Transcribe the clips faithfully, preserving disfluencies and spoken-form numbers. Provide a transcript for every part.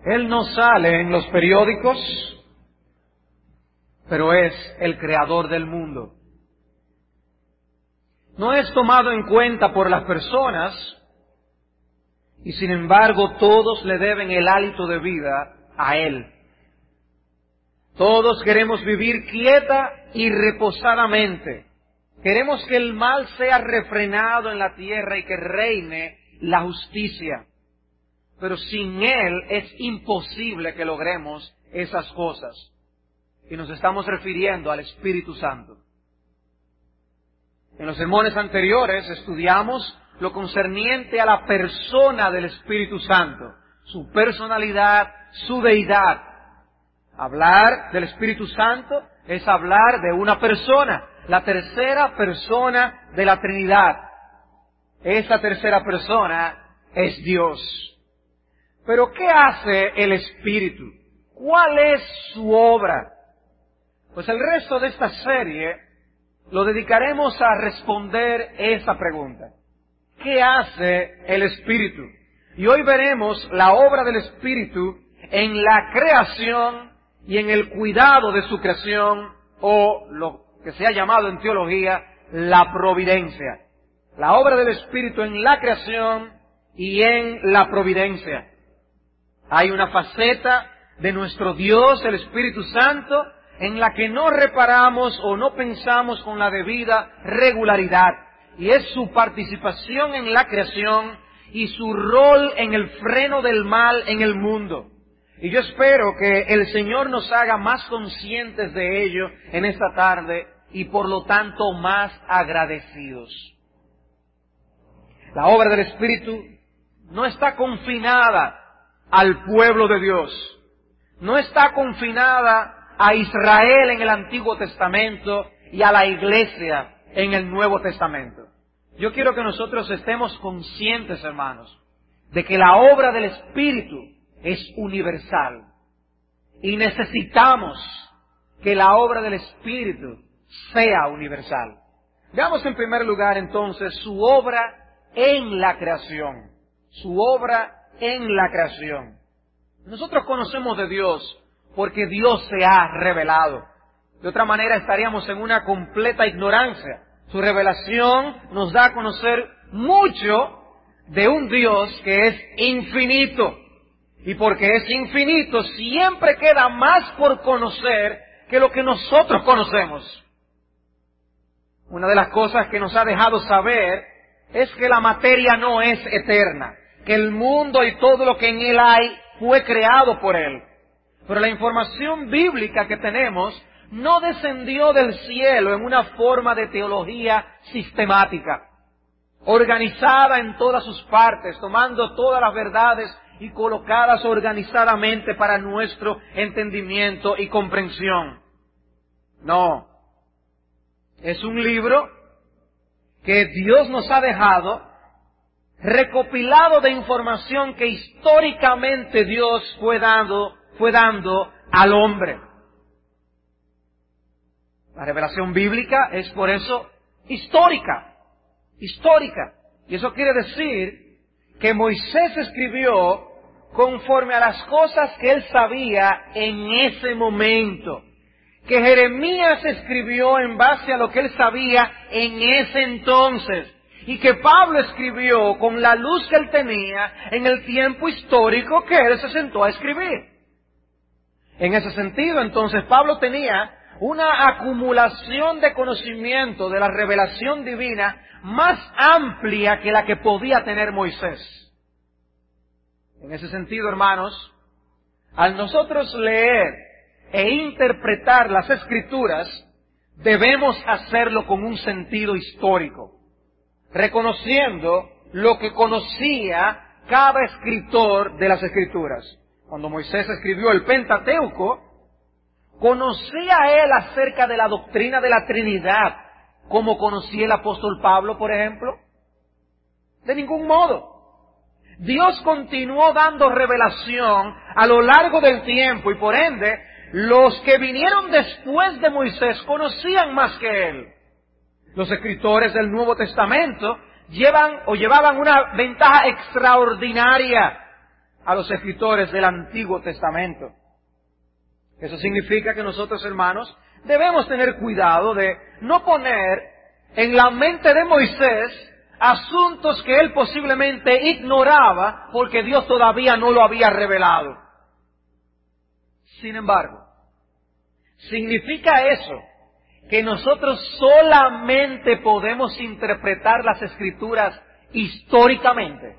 Él no sale en los periódicos, pero es el creador del mundo. No es tomado en cuenta por las personas, y sin embargo todos le deben el hálito de vida a Él. Todos queremos vivir quieta y reposadamente. Queremos que el mal sea refrenado en la tierra y que reine la justicia. Pero sin Él es imposible que logremos esas cosas. Y nos estamos refiriendo al Espíritu Santo. En los sermones anteriores estudiamos lo concerniente a la persona del Espíritu Santo, su personalidad, su deidad. Hablar del Espíritu Santo es hablar de una persona, la tercera persona de la Trinidad. Esa tercera persona es Dios. Pero ¿qué hace el Espíritu? ¿Cuál es su obra? Pues el resto de esta serie lo dedicaremos a responder esa pregunta. ¿Qué hace el Espíritu? Y hoy veremos la obra del Espíritu en la creación y en el cuidado de su creación, o lo que se ha llamado en teología la providencia. La obra del Espíritu en la creación y en la providencia. Hay una faceta de nuestro Dios, el Espíritu Santo, en la que no reparamos o no pensamos con la debida regularidad, y es su participación en la creación y su rol en el freno del mal en el mundo. Y yo espero que el Señor nos haga más conscientes de ello en esta tarde y por lo tanto más agradecidos. La obra del Espíritu no está confinada al pueblo de Dios, no está confinada a Israel en el Antiguo Testamento y a la Iglesia en el Nuevo Testamento. Yo quiero que nosotros estemos conscientes, hermanos, de que la obra del Espíritu es universal. Y necesitamos que la obra del Espíritu sea universal. Veamos en primer lugar entonces su obra en la creación. Su obra en la creación. Nosotros conocemos de Dios porque Dios se ha revelado. De otra manera estaríamos en una completa ignorancia. Su revelación nos da a conocer mucho de un Dios que es infinito. Y porque es infinito, siempre queda más por conocer que lo que nosotros conocemos. Una de las cosas que nos ha dejado saber es que la materia no es eterna, que el mundo y todo lo que en él hay fue creado por Él. Pero la información bíblica que tenemos no descendió del cielo en una forma de teología sistemática, organizada en todas sus partes, tomando todas las verdades y colocadas organizadamente para nuestro entendimiento y comprensión. No. Es un libro que Dios nos ha dejado, recopilado de información que históricamente Dios fue dando, fue dando al hombre. La revelación bíblica es por eso histórica, histórica. Y eso quiere decir que Moisés escribió conforme a las cosas que él sabía en ese momento. Que Jeremías escribió en base a lo que él sabía en ese entonces. Y que Pablo escribió con la luz que él tenía en el tiempo histórico que él se sentó a escribir. En ese sentido, entonces, Pablo tenía una acumulación de conocimiento de la revelación divina más amplia que la que podía tener Moisés. En ese sentido, hermanos, al nosotros leer e interpretar las Escrituras, debemos hacerlo con un sentido histórico, reconociendo lo que conocía cada escritor de las Escrituras. Cuando Moisés escribió el Pentateuco, ¿conocía él acerca de la doctrina de la Trinidad como conocía el apóstol Pablo, por ejemplo? De ningún modo. Dios continuó dando revelación a lo largo del tiempo y por ende, los que vinieron después de Moisés conocían más que él. Los escritores del Nuevo Testamento llevan o llevaban una ventaja extraordinaria a los escritores del Antiguo Testamento. Eso significa que nosotros, hermanos, debemos tener cuidado de no poner en la mente de Moisés asuntos que él posiblemente ignoraba porque Dios todavía no lo había revelado. Sin embargo, ¿significa eso que nosotros solamente podemos interpretar las Escrituras históricamente?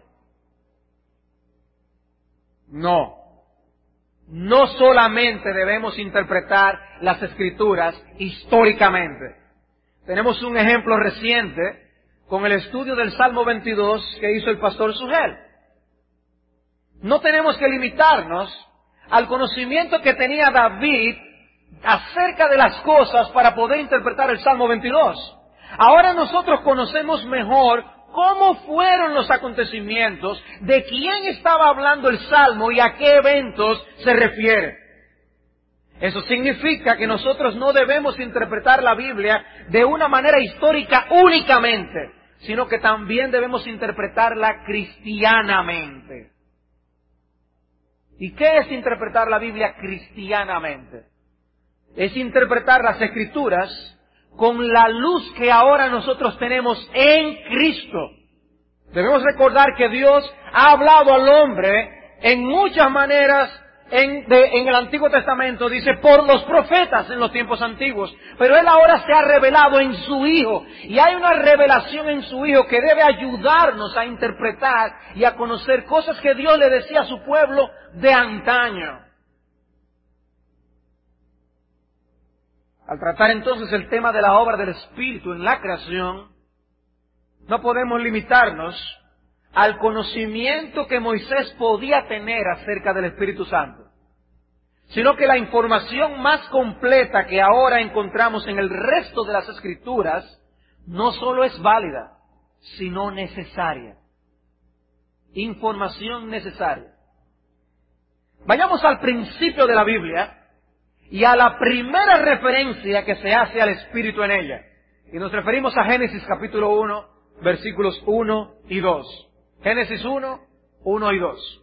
No. No solamente debemos interpretar las Escrituras históricamente. Tenemos un ejemplo reciente con el estudio del Salmo veintidós que hizo el pastor Sugel. No tenemos que limitarnos al conocimiento que tenía David acerca de las cosas para poder interpretar el Salmo veintidós. Ahora nosotros conocemos mejor cómo fueron los acontecimientos, de quién estaba hablando el Salmo y a qué eventos se refiere. Eso significa que nosotros no debemos interpretar la Biblia de una manera histórica únicamente, sino que también debemos interpretarla cristianamente. ¿Y qué es interpretar la Biblia cristianamente? Es interpretar las Escrituras con la luz que ahora nosotros tenemos en Cristo. Debemos recordar que Dios ha hablado al hombre en muchas maneras en, de, en el Antiguo Testamento, dice, por los profetas en los tiempos antiguos. Pero Él ahora se ha revelado en su Hijo. Y hay una revelación en su Hijo que debe ayudarnos a interpretar y a conocer cosas que Dios le decía a su pueblo de antaño. Al tratar entonces el tema de la obra del Espíritu en la creación, no podemos limitarnos al conocimiento que Moisés podía tener acerca del Espíritu Santo, sino que la información más completa que ahora encontramos en el resto de las Escrituras no solo es válida, sino necesaria. Información necesaria. Vayamos al principio de la Biblia y a la primera referencia que se hace al Espíritu en ella. Y nos referimos a Génesis capítulo uno, versículos uno y dos. Génesis uno, uno y dos.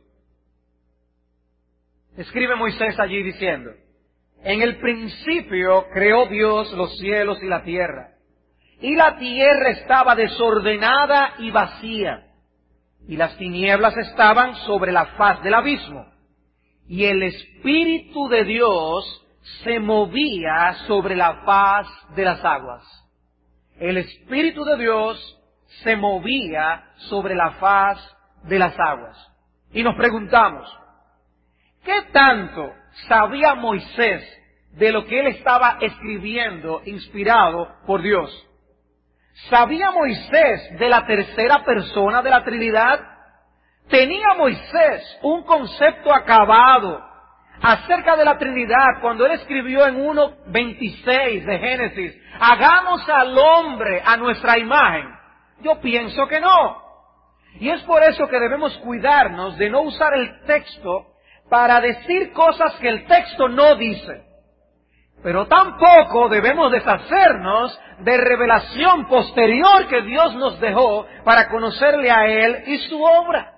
Escribe Moisés allí diciendo, en el principio creó Dios los cielos y la tierra, y la tierra estaba desordenada y vacía, y las tinieblas estaban sobre la faz del abismo, y el Espíritu de Dios se movía sobre la faz de las aguas. El Espíritu de Dios se movía sobre la faz de las aguas. Y nos preguntamos, ¿qué tanto sabía Moisés de lo que él estaba escribiendo, inspirado por Dios? ¿Sabía Moisés de la tercera persona de la Trinidad? ¿Tenía Moisés un concepto acabado acerca de la Trinidad cuando él escribió en uno veintiséis de Génesis, hagamos al hombre a nuestra imagen? Yo pienso que no. Y es por eso que debemos cuidarnos de no usar el texto para decir cosas que el texto no dice. Pero tampoco debemos deshacernos de revelación posterior que Dios nos dejó para conocerle a Él y su obra.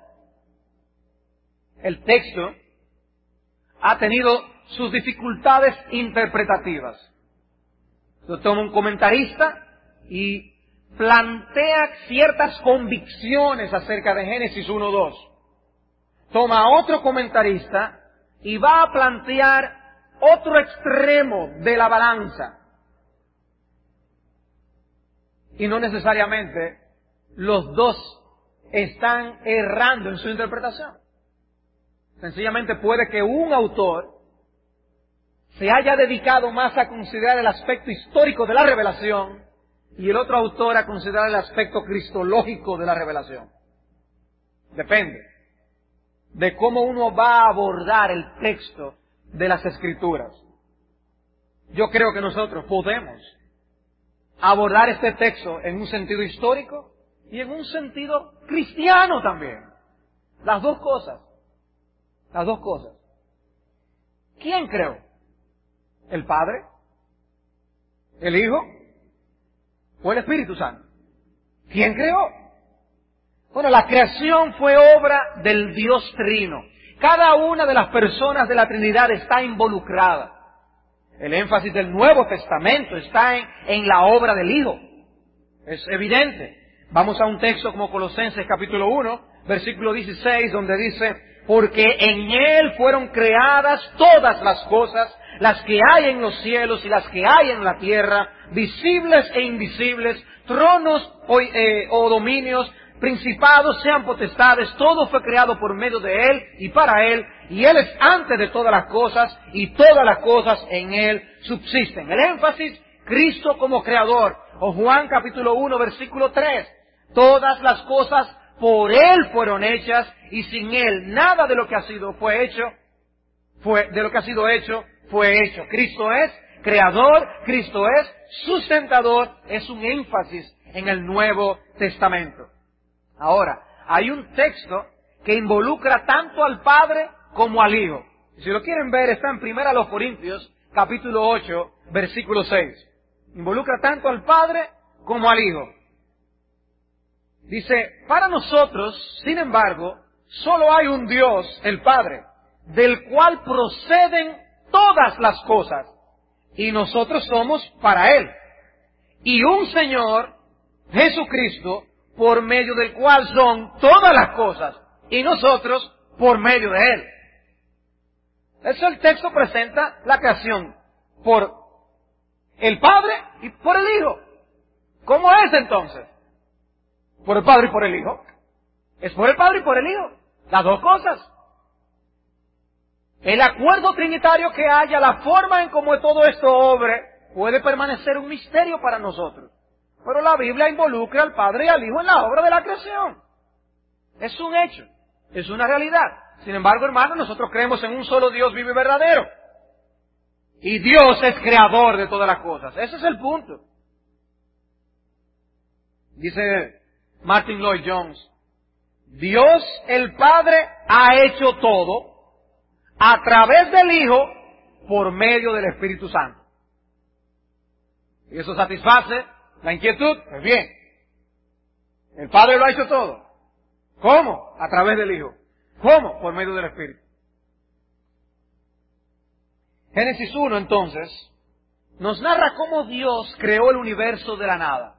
El texto ha tenido sus dificultades interpretativas. Lo toma un comentarista y plantea ciertas convicciones acerca de Génesis uno dos. Toma a otro comentarista y va a plantear otro extremo de la balanza. Y no necesariamente los dos están errando en su interpretación. Sencillamente puede que un autor se haya dedicado más a considerar el aspecto histórico de la revelación y el otro autor a considerar el aspecto cristológico de la revelación. Depende de cómo uno va a abordar el texto de las Escrituras. Yo creo que nosotros podemos abordar este texto en un sentido histórico y en un sentido cristiano también. Las dos cosas. Las dos cosas. ¿Quién creó? ¿El Padre? ¿El Hijo? ¿O el Espíritu Santo? ¿Quién creó? Bueno, la creación fue obra del Dios Trino. Cada una de las personas de la Trinidad está involucrada. El énfasis del Nuevo Testamento está en, en la obra del Hijo. Es evidente. Vamos a un texto como Colosenses capítulo uno, versículo dieciséis, donde dice: porque en Él fueron creadas todas las cosas, las que hay en los cielos y las que hay en la tierra, visibles e invisibles, tronos o, eh, o dominios, principados, sean potestades, todo fue creado por medio de Él y para Él, y Él es antes de todas las cosas, y todas las cosas en Él subsisten. El énfasis, Cristo como creador. O Juan capítulo uno, versículo tres. Todas las cosas por Él fueron hechas, y sin Él nada de lo que ha sido fue hecho, fue, de lo que ha sido hecho, fue hecho. Cristo es creador, Cristo es sustentador, es un énfasis en el Nuevo Testamento. Ahora, hay un texto que involucra tanto al Padre como al Hijo. Si lo quieren ver, está en Primera los Corintios, capítulo ocho, versículo seis. Involucra tanto al Padre como al Hijo. Dice: para nosotros, sin embargo, solo hay un Dios, el Padre, del cual proceden todas las cosas, y nosotros somos para Él. Y un Señor, Jesucristo, por medio del cual son todas las cosas, y nosotros por medio de Él. Eso el texto presenta la creación por el Padre y por el Hijo. ¿Cómo es entonces? Por el Padre y por el Hijo. Es por el Padre y por el Hijo. Las dos cosas. El acuerdo trinitario que haya, la forma en cómo todo esto obre, puede permanecer un misterio para nosotros. Pero la Biblia involucra al Padre y al Hijo en la obra de la creación. Es un hecho, es una realidad. Sin embargo, hermanos, nosotros creemos en un solo Dios vivo y verdadero. Y Dios es creador de todas las cosas. Ese es el punto. Dice Martin Lloyd Jones: Dios el Padre ha hecho todo a través del Hijo por medio del Espíritu Santo. Y eso satisface la inquietud. Pues bien, el Padre lo ha hecho todo. ¿Cómo? A través del Hijo. ¿Cómo? Por medio del Espíritu. Génesis uno, entonces, nos narra cómo Dios creó el universo de la nada.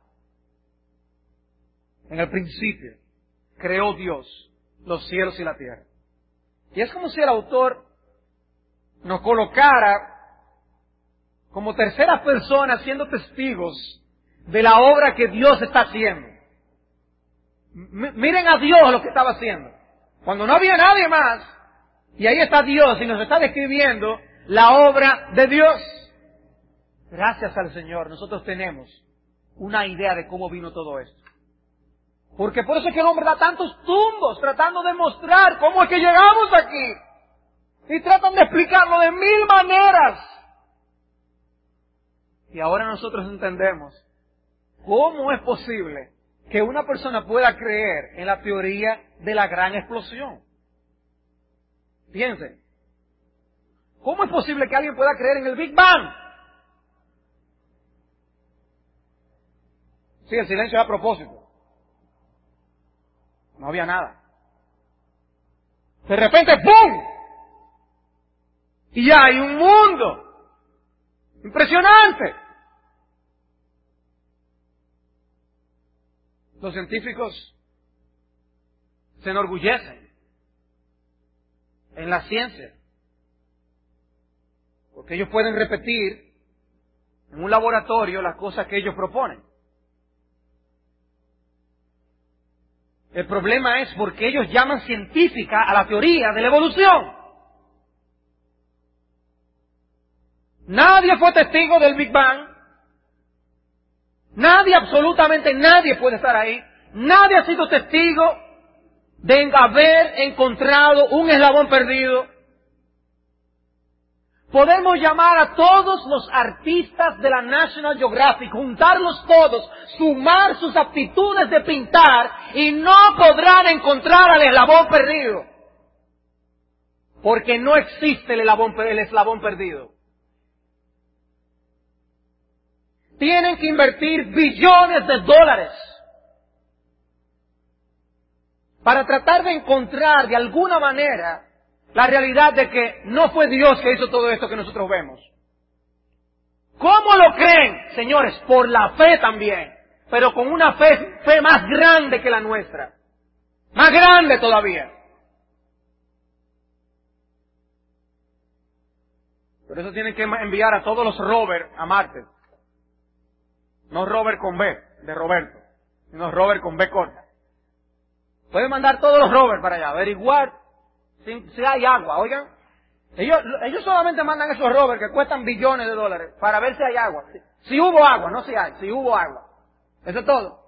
En el principio, creó Dios los cielos y la tierra. Y es como si el autor nos colocara como terceras personas siendo testigos de la obra que Dios está haciendo. M- miren a Dios lo que estaba haciendo. Cuando no había nadie más, y ahí está Dios y nos está describiendo la obra de Dios. Gracias al Señor, nosotros tenemos una idea de cómo vino todo esto. Porque por eso es que el hombre da tantos tumbos tratando de mostrar cómo es que llegamos aquí. Y tratan de explicarlo de mil maneras. Y ahora nosotros entendemos cómo es posible que una persona pueda creer en la teoría de la gran explosión. Piensen, ¿cómo es posible que alguien pueda creer en el Big Bang? Sí, el silencio es a propósito. No había nada. De repente, ¡pum! Y ya hay un mundo impresionante. Los científicos se enorgullecen en la ciencia, porque ellos pueden repetir en un laboratorio las cosas que ellos proponen. El problema es porque ellos llaman científica a la teoría de la evolución. Nadie fue testigo del Big Bang. Nadie, absolutamente nadie puede estar ahí. Nadie ha sido testigo de haber encontrado un eslabón perdido. Podemos llamar a todos los artistas de la National Geographic, juntarlos todos, sumar sus aptitudes de pintar y no podrán encontrar al eslabón perdido. Porque no existe el eslabón, el eslabón perdido. Tienen que invertir billones de dólares para tratar de encontrar de alguna manera la realidad de que no fue Dios que hizo todo esto que nosotros vemos. ¿Cómo lo creen? Señores, por la fe también, pero con una fe, fe más grande que la nuestra. Más grande todavía. Por eso tienen que enviar a todos los Robert a Marte. No Robert con B, de Roberto, sino Robert con B corta. Pueden mandar todos los Robert para allá, averiguar si, si hay agua, oigan. Ellos, ellos solamente mandan esos Robert que cuestan billones de dólares para ver si hay agua. Si, si hubo agua, no si hay, si hubo agua. Eso es todo.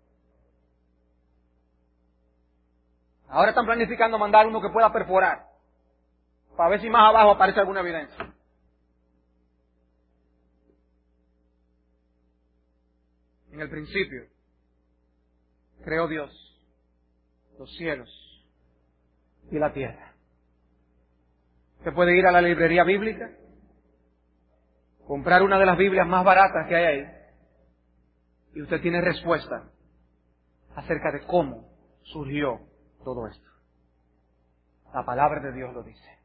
Ahora están planificando mandar uno que pueda perforar, para ver si más abajo aparece alguna evidencia. En el principio, creó Dios los cielos y la tierra. Usted puede ir a la librería bíblica, comprar una de las Biblias más baratas que hay ahí, y usted tiene respuesta acerca de cómo surgió todo esto. La palabra de Dios lo dice.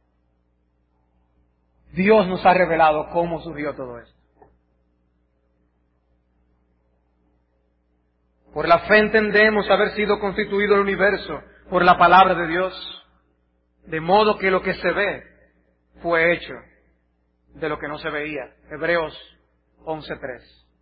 Dios nos ha revelado cómo surgió todo esto. Por la fe entendemos haber sido constituido el universo por la palabra de Dios, de modo que lo que se ve fue hecho de lo que no se veía. Hebreos once tres.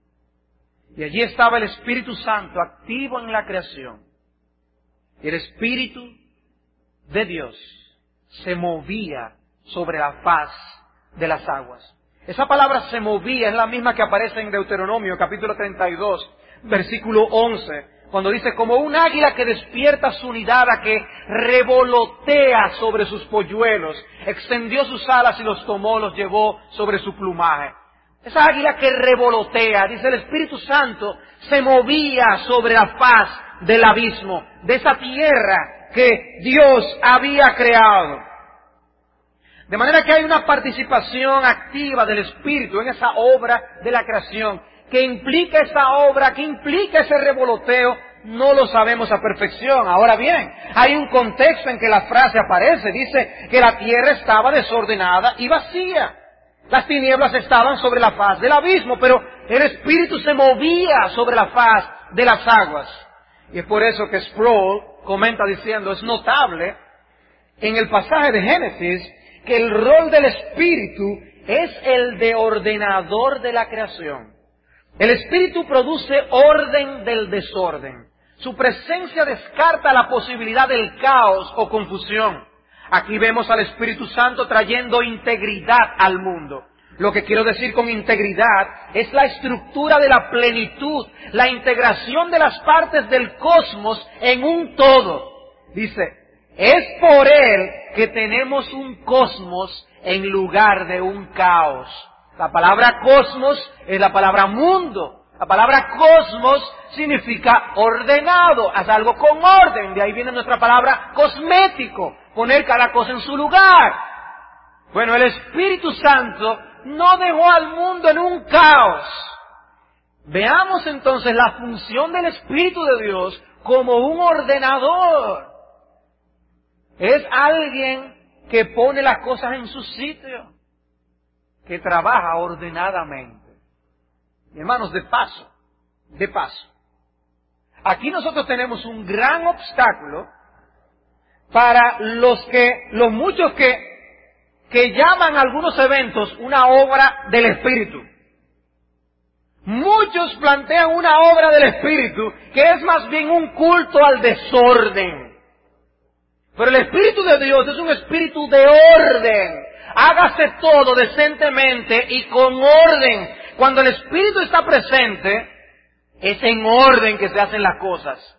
Y allí estaba el Espíritu Santo activo en la creación. Y el Espíritu de Dios se movía sobre la faz de las aguas. Esa palabra se movía es la misma que aparece en Deuteronomio capítulo treinta y dos, versículo once, cuando dice, como un águila que despierta su nidada, que revolotea sobre sus polluelos, extendió sus alas y los tomó, los llevó sobre su plumaje. Esa águila que revolotea, dice el Espíritu Santo, se movía sobre la faz del abismo, de esa tierra que Dios había creado. De manera que hay una participación activa del Espíritu en esa obra de la creación. ¿Qué implica esa obra? ¿Qué implica ese revoloteo? No lo sabemos a perfección. Ahora bien, hay un contexto en que la frase aparece. Dice que la tierra estaba desordenada y vacía. Las tinieblas estaban sobre la faz del abismo, pero el Espíritu se movía sobre la faz de las aguas. Y es por eso que Sproul comenta diciendo, es notable en el pasaje de Génesis que el rol del Espíritu es el de ordenador de la creación. El Espíritu produce orden del desorden. Su presencia descarta la posibilidad del caos o confusión. Aquí vemos al Espíritu Santo trayendo integridad al mundo. Lo que quiero decir con integridad es la estructura de la plenitud, la integración de las partes del cosmos en un todo. Dice, es por Él que tenemos un cosmos en lugar de un caos. La palabra cosmos es la palabra mundo. La palabra cosmos significa ordenado, haz algo con orden. De ahí viene nuestra palabra cosmético, poner cada cosa en su lugar. Bueno, el Espíritu Santo no dejó al mundo en un caos. Veamos entonces la función del Espíritu de Dios como un ordenador. Es alguien que pone las cosas en su sitio, que trabaja ordenadamente. Y hermanos, de paso, de paso, aquí nosotros tenemos un gran obstáculo para los que, los muchos que, que llaman a algunos eventos una obra del Espíritu. Muchos plantean una obra del Espíritu que es más bien un culto al desorden. Pero el Espíritu de Dios es un espíritu de orden. Hágase todo decentemente y con orden. Cuando el Espíritu está presente, es en orden que se hacen las cosas.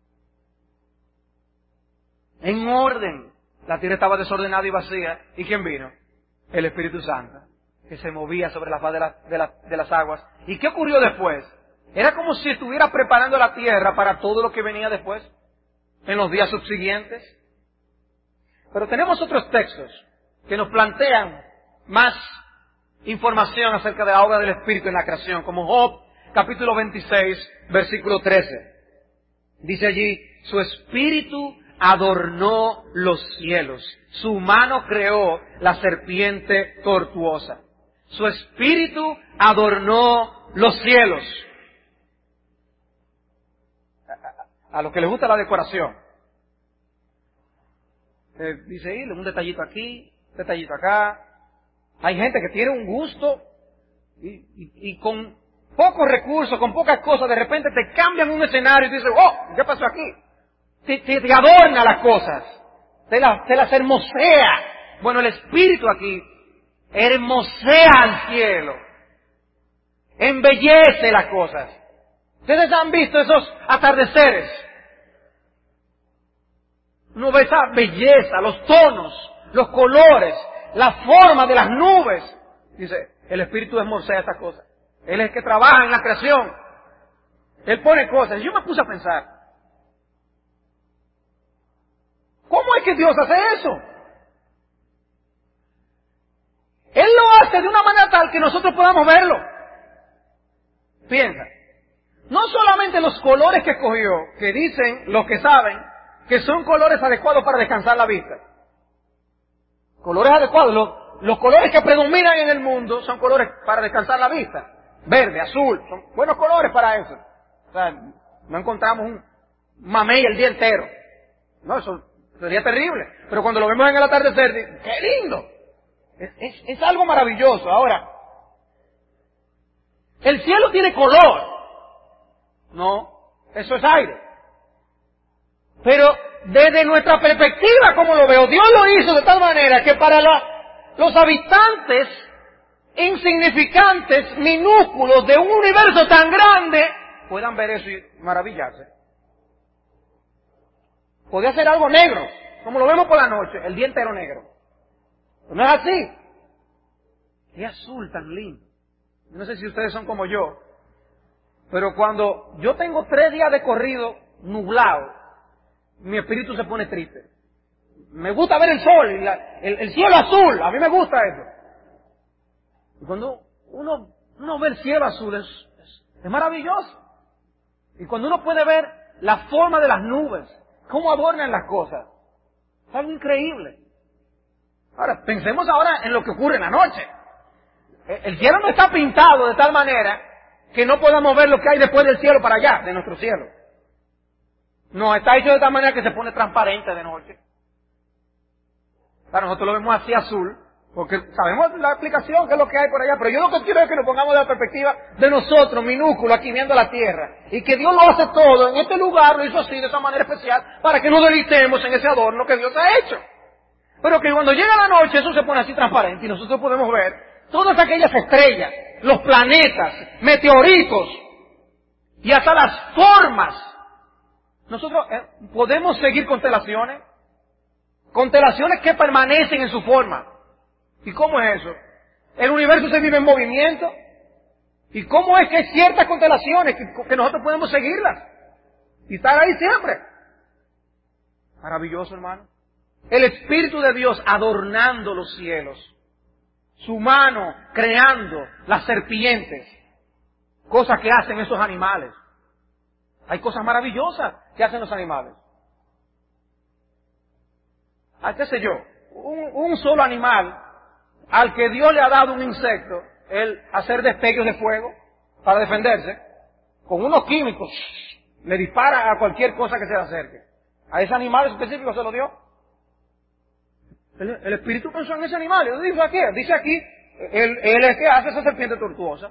En orden. La tierra estaba desordenada y vacía. ¿Y quién vino? El Espíritu Santo, que se movía sobre la faz de, la, de, la, de las aguas. ¿Y qué ocurrió después? Era como si estuviera preparando la tierra para todo lo que venía después, en los días subsiguientes. Pero tenemos otros textos que nos plantean más información acerca de la obra del Espíritu en la creación, como Job, capítulo veintiséis, versículo trece. Dice allí, su Espíritu adornó los cielos. Su mano creó la serpiente tortuosa. Su espíritu adornó los cielos. A los que les gusta la decoración. Eh, dice, ahí, un detallito aquí, un detallito acá. Hay gente que tiene un gusto y, y, y con pocos recursos, con pocas cosas, de repente te cambian un escenario y dices, oh, ¿qué pasó aquí? Te, te, te adorna las cosas, te, la, te las hermosea. Bueno, el Espíritu aquí hermosea al cielo, embellece las cosas. Ustedes han visto esos atardeceres. Uno ve esa belleza, los tonos, los colores, la forma de las nubes. Dice, el Espíritu hermosea estas cosas. Él es el que trabaja en la creación. Él pone cosas. Yo me puse a pensar, ¿cómo es que Dios hace eso? Él lo hace de una manera tal que nosotros podamos verlo. Piensa, no solamente los colores que escogió, que dicen los que saben que son colores adecuados para descansar la vista. Colores adecuados. Los, los colores que predominan en el mundo son colores para descansar la vista. Verde, azul, son buenos colores para eso. O sea, no encontramos un mamey el día entero. No, eso sería terrible. Pero cuando lo vemos en el atardecer, ¡qué lindo! Es, es, es algo maravilloso. Ahora, ¿el cielo tiene color? No, eso es aire. Pero desde nuestra perspectiva, como lo veo, Dios lo hizo de tal manera que para la, los habitantes insignificantes, minúsculos de un universo tan grande, puedan ver eso y maravillarse. Podría ser algo negro, como lo vemos por la noche, el día entero negro. Pero no es así. Qué azul tan lindo. No sé si ustedes son como yo, pero cuando yo tengo tres días de corrido nublado, mi espíritu se pone triste. Me gusta ver el sol, y la, el, el cielo azul, a mí me gusta eso. Y cuando uno, uno ve el cielo azul, es, es, es maravilloso. Y cuando uno puede ver la forma de las nubes, cómo adornan las cosas, es algo increíble. Ahora, pensemos ahora en lo que ocurre en la noche. El cielo no está pintado de tal manera que no podamos ver lo que hay después del cielo para allá, de nuestro cielo. No, está hecho de tal manera que se pone transparente de noche. Claro, nosotros lo vemos así azul, porque sabemos la explicación, que es lo que hay por allá, pero yo lo que quiero es que nos pongamos de la perspectiva de nosotros, minúsculos, aquí viendo la tierra, y que Dios lo hace todo en este lugar, lo hizo así, de esa manera especial, para que nos deleitemos en ese adorno que Dios ha hecho. Pero que cuando llega la noche eso se pone así transparente y nosotros podemos ver todas aquellas estrellas, los planetas, meteoritos, y hasta las formas. Nosotros eh, podemos seguir constelaciones, constelaciones que permanecen en su forma. ¿Y cómo es eso? El universo se vive en movimiento. ¿Y cómo es que hay ciertas constelaciones que, que nosotros podemos seguirlas? Y estar ahí siempre. Maravilloso, hermano. El Espíritu de Dios adornando los cielos. Su mano creando las serpientes. Cosas que hacen esos animales. Hay cosas maravillosas que hacen los animales. Ah, qué sé yo, un, un solo animal al que Dios le ha dado un insecto, el hacer destellos de fuego para defenderse, con unos químicos, le dispara a cualquier cosa que se le acerque. A ese animal específico se lo dio. El, el Espíritu pensó en ese animal. ¿Y dice aquí? Dice aquí, él, él es el que hace esa serpiente tortuosa.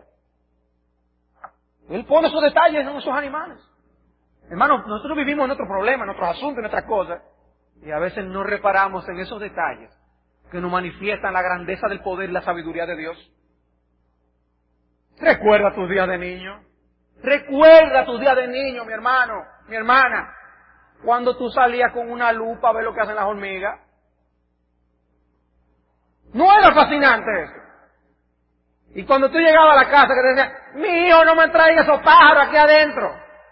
Él pone esos detalles en esos animales. Hermanos, nosotros vivimos en nuestros problemas, en nuestros asuntos, en nuestras cosas, y a veces no reparamos en esos detalles que nos manifiestan la grandeza del poder y la sabiduría de Dios. Recuerda tus días de niño. Recuerda tus días de niño, mi hermano, mi hermana. Cuando tú salías con una lupa a ver lo que hacen las hormigas. ¿No era fascinante eso? Y cuando tú llegabas a la casa que te decían, mi hijo, no me traiga esos pájaros aquí adentro.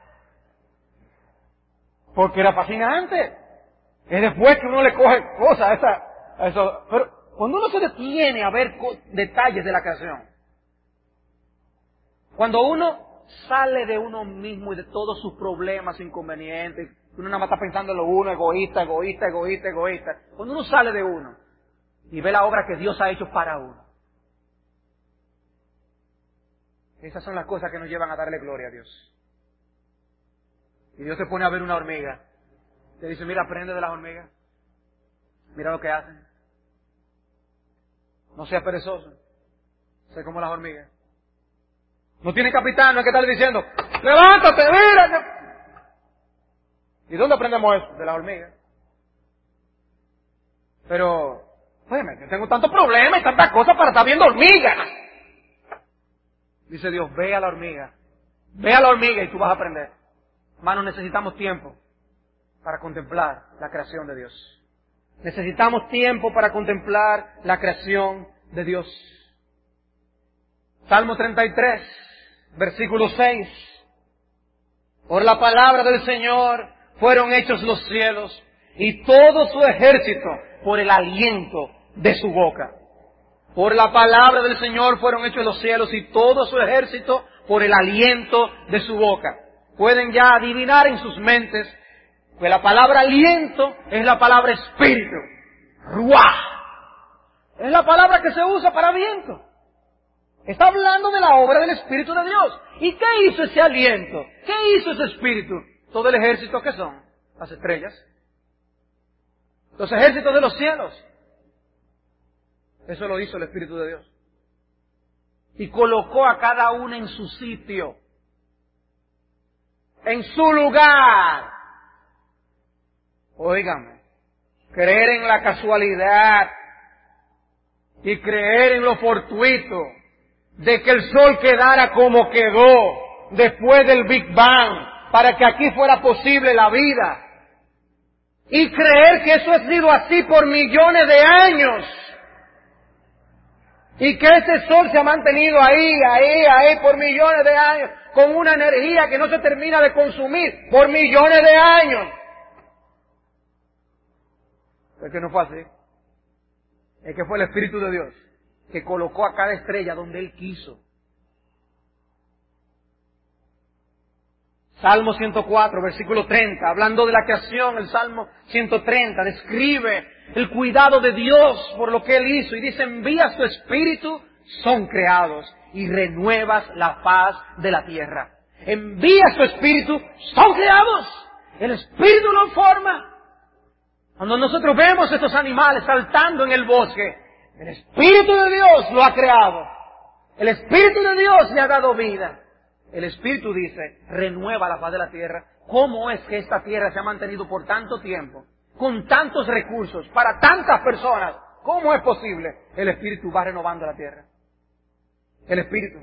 Porque era fascinante. Es después que uno le coge cosas a, esa, a eso. Pero cuando uno se detiene a ver detalles de la creación, cuando uno sale de uno mismo y de todos sus problemas, inconvenientes, Uno nada más está pensando en lo uno, egoísta, egoísta, egoísta, egoísta. Cuando uno sale de uno y ve la obra que Dios ha hecho para uno, esas son las cosas que nos llevan a darle gloria a Dios. Y Dios te pone a ver una hormiga. Te dice, mira, aprende de las hormigas. Mira lo que hacen. No seas perezoso. Sé como las hormigas. No tiene capitán, no hay que estar diciendo, levántate, mira. ¿Y dónde aprendemos eso? De las hormigas. Pero, óyeme, yo tengo tantos problemas y tantas cosas para estar viendo hormigas. Dice Dios, ve a la hormiga. Ve a la hormiga y tú vas a aprender. Hermanos, necesitamos tiempo para contemplar la creación de Dios. Necesitamos tiempo para contemplar la creación de Dios. Salmo treinta y tres, versículo seis. Por la palabra del Señor fueron hechos los cielos y todo su ejército por el aliento de su boca. Por la palabra del Señor fueron hechos los cielos y todo su ejército por el aliento de su boca. Pueden ya adivinar en sus mentes que la palabra aliento es la palabra espíritu. Ruah. Es la palabra que se usa para viento. Está hablando de la obra del Espíritu de Dios. ¿Y qué hizo ese aliento? ¿Qué hizo ese espíritu? Todo el ejército que son las estrellas. Los ejércitos de los cielos. Eso lo hizo el Espíritu de Dios. Y colocó a cada uno en su sitio. En su lugar. Óigame, creer en la casualidad y creer en lo fortuito de que el sol quedara como quedó después del Big Bang para que aquí fuera posible la vida y creer que eso ha sido así por millones de años y que ese sol se ha mantenido ahí, ahí, ahí por millones de años con una energía que no se termina de consumir por millones de años. Es que no fue así. Es que fue el Espíritu de Dios que colocó a cada estrella donde Él quiso. Salmo ciento cuatro, versículo treinta, hablando de la creación, el Salmo ciento treinta describe el cuidado de Dios por lo que Él hizo y dice, envía su Espíritu, son creados y renuevas la faz de la tierra. Envía su Espíritu, son creados. El Espíritu lo forma. Cuando nosotros vemos estos animales saltando en el bosque, el Espíritu de Dios lo ha creado. El Espíritu de Dios le ha dado vida. El Espíritu dice, renueva la faz de la tierra. ¿Cómo es que esta tierra se ha mantenido por tanto tiempo, con tantos recursos, para tantas personas? ¿Cómo es posible? El Espíritu va renovando la tierra. El Espíritu.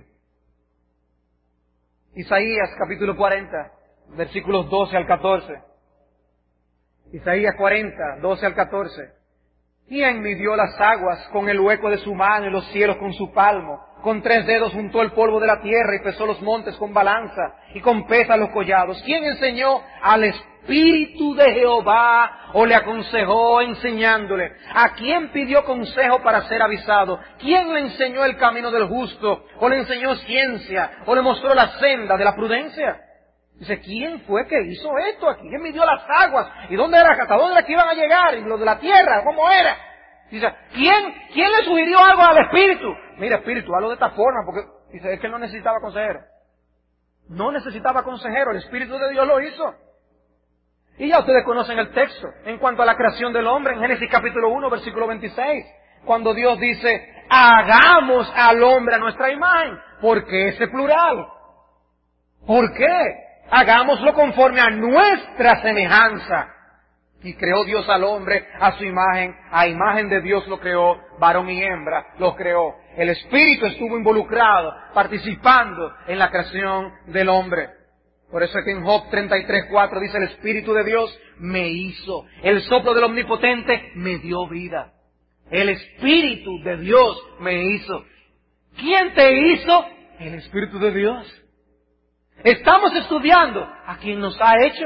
Isaías capítulo cuarenta, versículos doce al catorce. Isaías cuarenta, doce al catorce. ¿Quién midió las aguas con el hueco de su mano y los cielos con su palmo? Con tres dedos juntó el polvo de la tierra y pesó los montes con balanza y con pesa los collados. ¿Quién enseñó al Espíritu de Jehová o le aconsejó enseñándole? ¿A quién pidió consejo para ser avisado? ¿Quién le enseñó el camino del justo o le enseñó ciencia o le mostró la senda de la prudencia? Dice, ¿quién fue que hizo esto aquí? ¿Quién midió las aguas? ¿Y dónde era? ¿Hasta dónde era que iban a llegar? ¿Y lo de la tierra? ¿Cómo era? Dice, ¿quién, quién le sugirió algo al Espíritu? Mira, Espíritu, hazlo de esta forma, porque dice, es que él no necesitaba consejero. No necesitaba consejero, el Espíritu de Dios lo hizo. Y ya ustedes conocen el texto en cuanto a la creación del hombre, en Génesis capítulo uno, versículo veintiséis, cuando Dios dice, hagamos al hombre a nuestra imagen. ¿Por qué ese plural? ¿Por qué? Hagámoslo conforme a nuestra semejanza. Y creó Dios al hombre a su imagen, a imagen de Dios lo creó, varón y hembra lo creó. El Espíritu estuvo involucrado, participando en la creación del hombre. Por eso es que en Job treinta y tres, cuatro dice, el Espíritu de Dios me hizo, el soplo del Omnipotente me dio vida. El Espíritu de Dios me hizo. ¿Quién te hizo? El Espíritu de Dios. Estamos estudiando a quien nos ha hecho.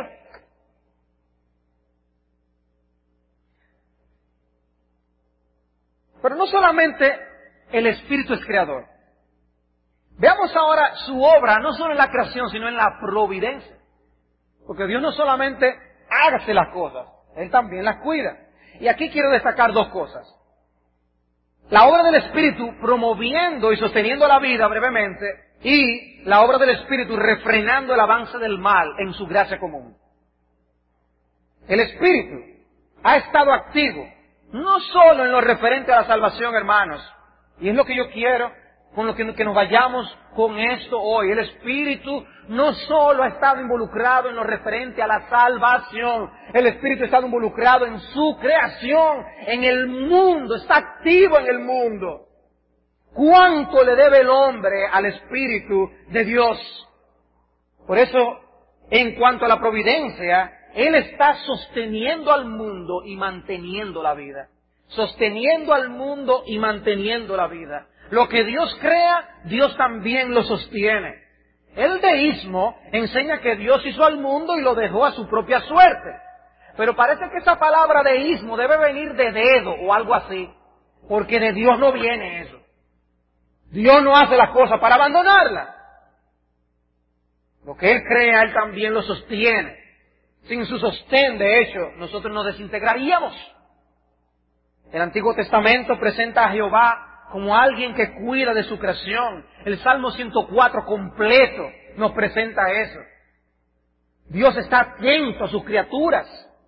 Pero no solamente el Espíritu es creador. Veamos ahora su obra, no solo en la creación, sino en la providencia. Porque Dios no solamente hace las cosas, Él también las cuida. Y aquí quiero destacar dos cosas. La obra del Espíritu promoviendo y sosteniendo la vida brevemente, y la obra del Espíritu refrenando el avance del mal en su gracia común. El Espíritu ha estado activo, no solo en lo referente a la salvación, hermanos, y es lo que yo quiero, con lo que, que nos vayamos con esto hoy. El Espíritu no solo ha estado involucrado en lo referente a la salvación, el Espíritu ha estado involucrado en su creación, en el mundo, está activo en el mundo. ¿Cuánto le debe el hombre al Espíritu de Dios? Por eso, en cuanto a la providencia, Él está sosteniendo al mundo y manteniendo la vida. Sosteniendo al mundo y manteniendo la vida. Lo que Dios crea, Dios también lo sostiene. El deísmo enseña que Dios hizo al mundo y lo dejó a su propia suerte. Pero parece que esa palabra deísmo debe venir de dedo o algo así, porque de Dios no viene eso. Dios no hace las cosas para abandonarlas. Lo que Él crea, Él también lo sostiene. Sin su sostén, de hecho, nosotros nos desintegraríamos. El Antiguo Testamento presenta a Jehová como alguien que cuida de su creación. El Salmo ciento cuatro completo nos presenta eso. Dios está atento a sus criaturas.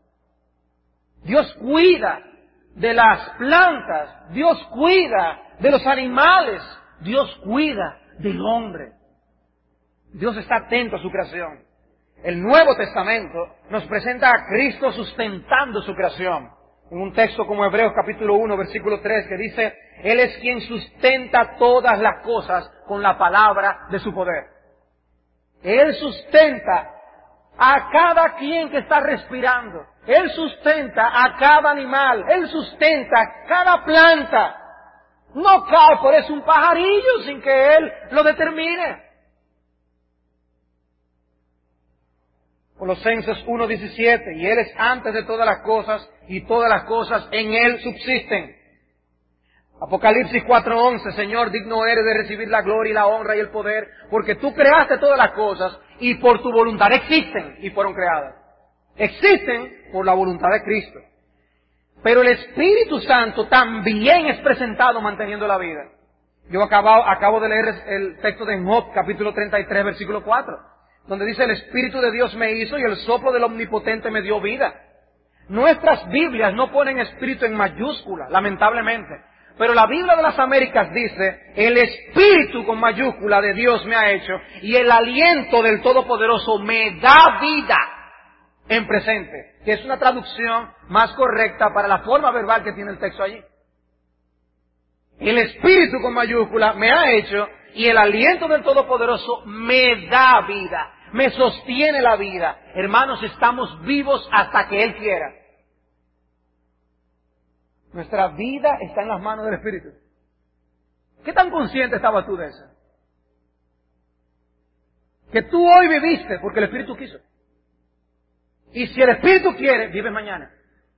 Dios cuida de las plantas. Dios cuida de los animales. Dios cuida del hombre. Dios está atento a su creación. El Nuevo Testamento nos presenta a Cristo sustentando su creación. En un texto como Hebreos capítulo uno, versículo tres, que dice, Él es quien sustenta todas las cosas con la palabra de su poder. Él sustenta a cada quien que está respirando. Él sustenta a cada animal. Él sustenta a cada planta. No cae por eso un pajarillo sin que Él lo determine. Colosenses uno diecisiete, y Él es antes de todas las cosas, y todas las cosas en Él subsisten. Apocalipsis cuatro once, Señor, digno eres de recibir la gloria y la honra y el poder, porque tú creaste todas las cosas, y por tu voluntad existen, y fueron creadas. Existen por la voluntad de Cristo. Pero el Espíritu Santo también es presentado manteniendo la vida. Yo acabo, acabo de leer el texto de Job, capítulo treinta y tres, versículo cuatro. Donde dice, el Espíritu de Dios me hizo y el soplo del Omnipotente me dio vida. Nuestras Biblias no ponen Espíritu en mayúscula, lamentablemente. Pero la Biblia de las Américas dice, el Espíritu con mayúscula de Dios me ha hecho y el aliento del Todopoderoso me da vida en presente. Que es una traducción más correcta para la forma verbal que tiene el texto allí. El Espíritu con mayúscula me ha hecho y el aliento del Todopoderoso me da vida. Me sostiene la vida. Hermanos, estamos vivos hasta que Él quiera. Nuestra vida está en las manos del Espíritu. ¿Qué tan consciente estabas tú de eso? Que tú hoy viviste porque el Espíritu quiso. Y si el Espíritu quiere, vives mañana.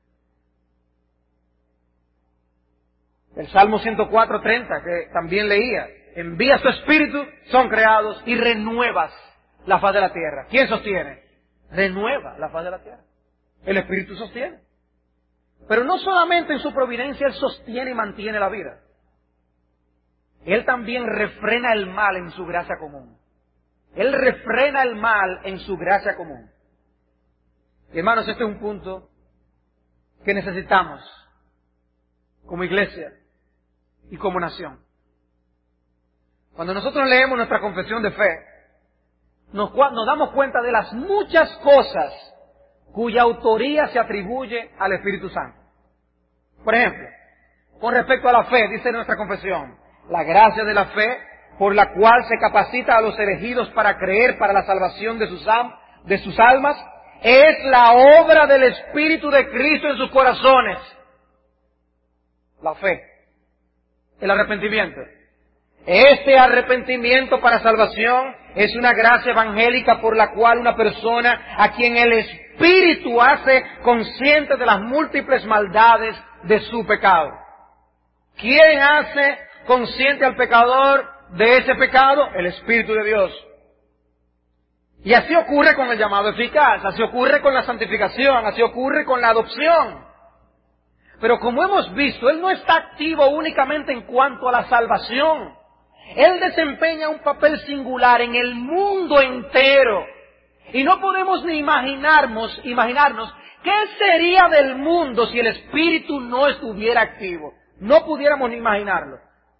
El Salmo ciento cuatro, treinta, que también leía. Envía su Espíritu, son creados y renuevas la faz de la tierra. ¿Quién sostiene? Renueva la faz de la tierra. El Espíritu sostiene. Pero no solamente en su providencia Él sostiene y mantiene la vida. Él también refrena el mal en su gracia común. Él refrena el mal en su gracia común. Y hermanos, este es un punto que necesitamos como iglesia y como nación. Cuando nosotros leemos nuestra confesión de fe, nos, nos damos cuenta de las muchas cosas cuya autoría se atribuye al Espíritu Santo. Por ejemplo, con respecto a la fe, dice nuestra confesión, la gracia de la fe por la cual se capacita a los elegidos para creer para la salvación de sus, de sus almas, es la obra del Espíritu de Cristo en sus corazones. La fe, el arrepentimiento. Este arrepentimiento para salvación es una gracia evangélica por la cual una persona a quien el Espíritu hace consciente de las múltiples maldades de su pecado. ¿Quién hace consciente al pecador de ese pecado? El Espíritu de Dios. Y así ocurre con el llamado eficaz, así ocurre con la santificación, así ocurre con la adopción. Pero como hemos visto, Él no está activo únicamente en cuanto a la salvación. Él desempeña un papel singular en el mundo entero. Y no podemos ni imaginarnos, imaginarnos qué sería del mundo si el Espíritu no estuviera activo. No pudiéramos ni imaginarlo.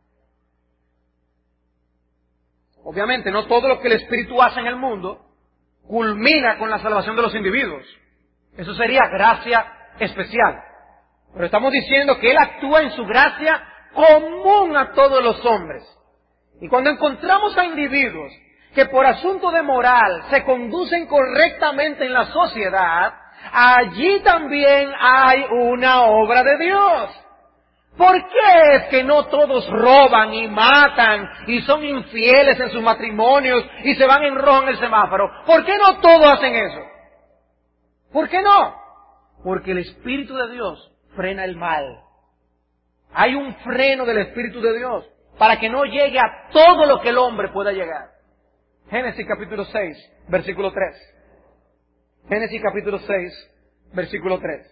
Obviamente, no todo lo que el Espíritu hace en el mundo culmina con la salvación de los individuos. Eso sería gracia especial. Pero estamos diciendo que Él actúa en su gracia común a todos los hombres. Y cuando encontramos a individuos que por asunto de moral se conducen correctamente en la sociedad, allí también hay una obra de Dios. ¿Por qué es que no todos roban y matan y son infieles en sus matrimonios y se van en rojo en el semáforo? ¿Por qué no todos hacen eso? ¿Por qué no? Porque el Espíritu de Dios frena el mal. Hay un freno del Espíritu de Dios para que no llegue a todo lo que el hombre pueda llegar. Génesis capítulo seis, versículo tres. Génesis capítulo seis, versículo tres.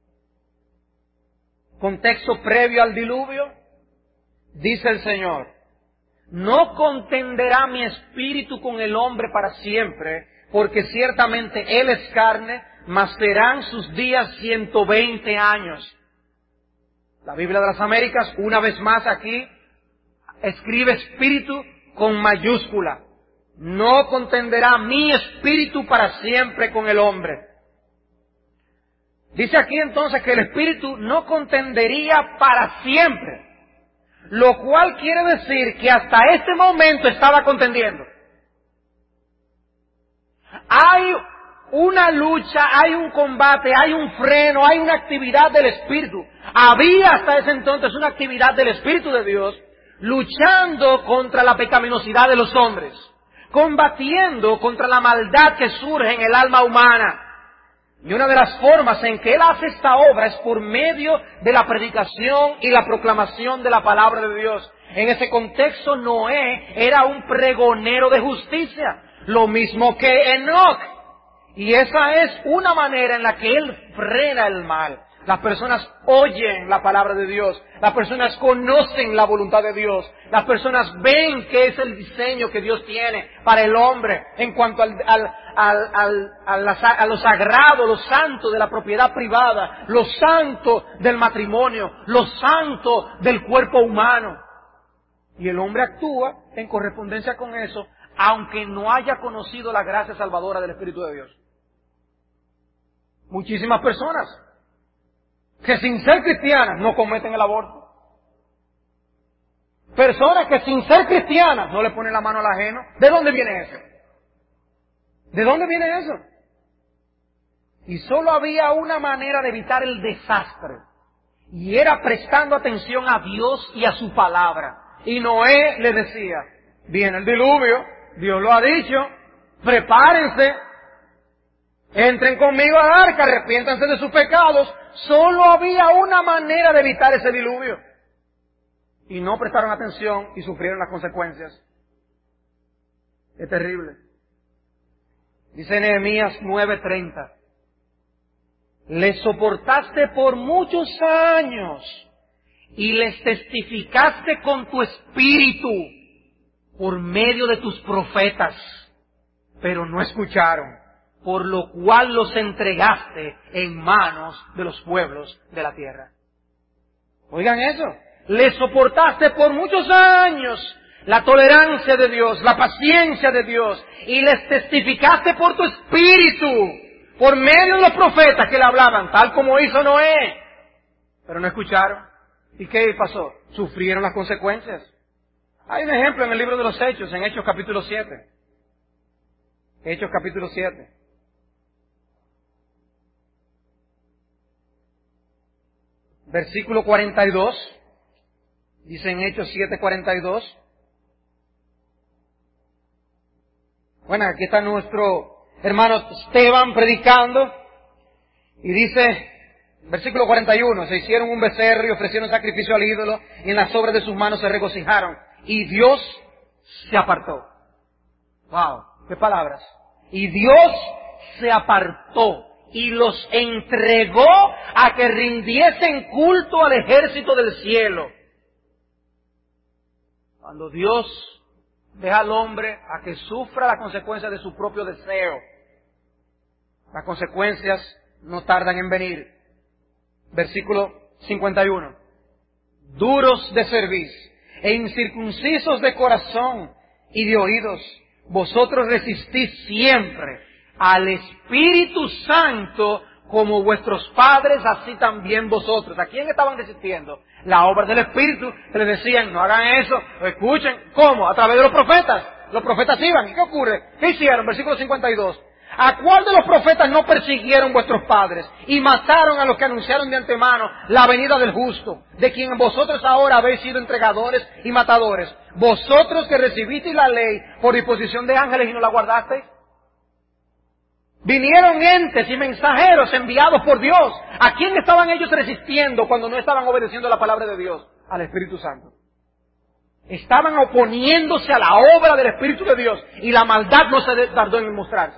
Contexto previo al diluvio. Dice el Señor: no contenderá mi espíritu con el hombre para siempre, porque ciertamente él es carne, mas serán sus días ciento veinte años. La Biblia de las Américas, una vez más aquí, escribe espíritu con mayúscula. No contenderá mi espíritu para siempre con el hombre. Dice aquí entonces que el espíritu no contendería para siempre, lo cual quiere decir que hasta este momento estaba contendiendo. Hay una lucha, hay un combate, hay un freno, hay una actividad del espíritu. Había hasta ese entonces una actividad del Espíritu de Dios luchando contra la pecaminosidad de los hombres, combatiendo contra la maldad que surge en el alma humana. Y una de las formas en que Él hace esta obra es por medio de la predicación y la proclamación de la palabra de Dios. En ese contexto, Noé era un pregonero de justicia, lo mismo que Enoc. Y esa es una manera en la que Él frena el mal. Las personas oyen la palabra de Dios, las personas conocen la voluntad de Dios, las personas ven qué es el diseño que Dios tiene para el hombre en cuanto al, al, al, al, a, la, a lo sagrado, lo santo de la propiedad privada, lo santo del matrimonio, lo santo del cuerpo humano. Y el hombre actúa en correspondencia con eso, aunque no haya conocido la gracia salvadora del Espíritu de Dios. Muchísimas personas que sin ser cristianas no cometen el aborto. Personas que sin ser cristianas no le ponen la mano al ajeno. ¿De dónde viene eso? ¿De dónde viene eso? Y solo había una manera de evitar el desastre. Y era prestando atención a Dios y a su palabra. Y Noé le decía: viene el diluvio, Dios lo ha dicho, prepárense, entren conmigo al arca, arrepiéntanse de sus pecados. Solo había una manera de evitar ese diluvio. Y no prestaron atención y sufrieron las consecuencias. Es terrible. Dice Nehemías nueve treinta. Les soportaste por muchos años y les testificaste con tu espíritu por medio de tus profetas, pero no escucharon, por lo cual los entregaste en manos de los pueblos de la tierra. Oigan eso. Les soportaste por muchos años la tolerancia de Dios, la paciencia de Dios, y les testificaste por tu espíritu, por medio de los profetas que le hablaban, tal como hizo Noé. Pero no escucharon. ¿Y qué pasó? Sufrieron las consecuencias. Hay un ejemplo en el libro de los Hechos, en Hechos capítulo siete. Hechos capítulo siete. Versículo cuarenta y dos. Dice en Hechos siete cuarenta y dos. Bueno, aquí está nuestro hermano Esteban predicando. Y dice, versículo cuarenta y uno, se hicieron un becerro y ofrecieron sacrificio al ídolo, y en las obras de sus manos se regocijaron. Y Dios se apartó. Wow, qué palabras. Y Dios se apartó y los entregó a que rindiesen culto al ejército del cielo. Cuando Dios deja al hombre a que sufra las consecuencias de su propio deseo, las consecuencias no tardan en venir. Versículo cincuenta y uno. Duros de cerviz e incircuncisos de corazón y de oídos, vosotros resistís siempre al Espíritu Santo como vuestros padres, así también vosotros. ¿A quién estaban resistiendo? La obra del Espíritu, que les decían, no hagan eso, escuchen. ¿Cómo? A través de los profetas. Los profetas iban. ¿Y qué ocurre? ¿Qué hicieron? Versículo cincuenta y dos. ¿A cuál de los profetas no persiguieron vuestros padres y mataron a los que anunciaron de antemano la venida del justo, de quien vosotros ahora habéis sido entregadores y matadores? Vosotros que recibisteis la ley por disposición de ángeles y no la guardasteis. Vinieron entes y mensajeros enviados por Dios. ¿A quién estaban ellos resistiendo cuando no estaban obedeciendo la palabra de Dios? Al Espíritu Santo. Estaban oponiéndose a la obra del Espíritu de Dios y la maldad no se tardó en mostrarse.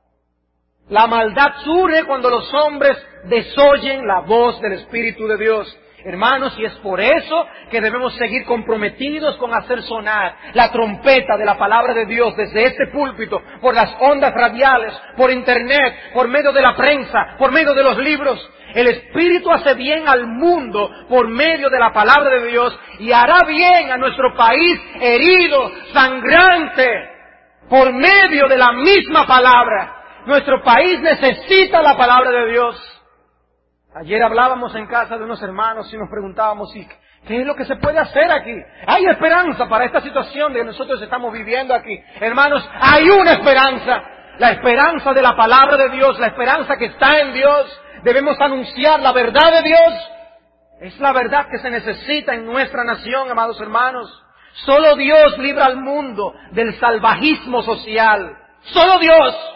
La maldad surge cuando los hombres desoyen la voz del Espíritu de Dios. Hermanos, y es por eso que debemos seguir comprometidos con hacer sonar la trompeta de la palabra de Dios desde este púlpito, por las ondas radiales, por internet, por medio de la prensa, por medio de los libros. El Espíritu hace bien al mundo por medio de la palabra de Dios y hará bien a nuestro país herido, sangrante, por medio de la misma palabra. Nuestro país necesita la palabra de Dios. Ayer hablábamos en casa de unos hermanos y nos preguntábamos, ¿qué es lo que se puede hacer aquí? ¿Hay esperanza para esta situación que nosotros estamos viviendo aquí? Hermanos, hay una esperanza. La esperanza de la palabra de Dios, la esperanza que está en Dios. Debemos anunciar la verdad de Dios. Es la verdad que se necesita en nuestra nación, amados hermanos. Solo Dios libra al mundo del salvajismo social. Solo Dios.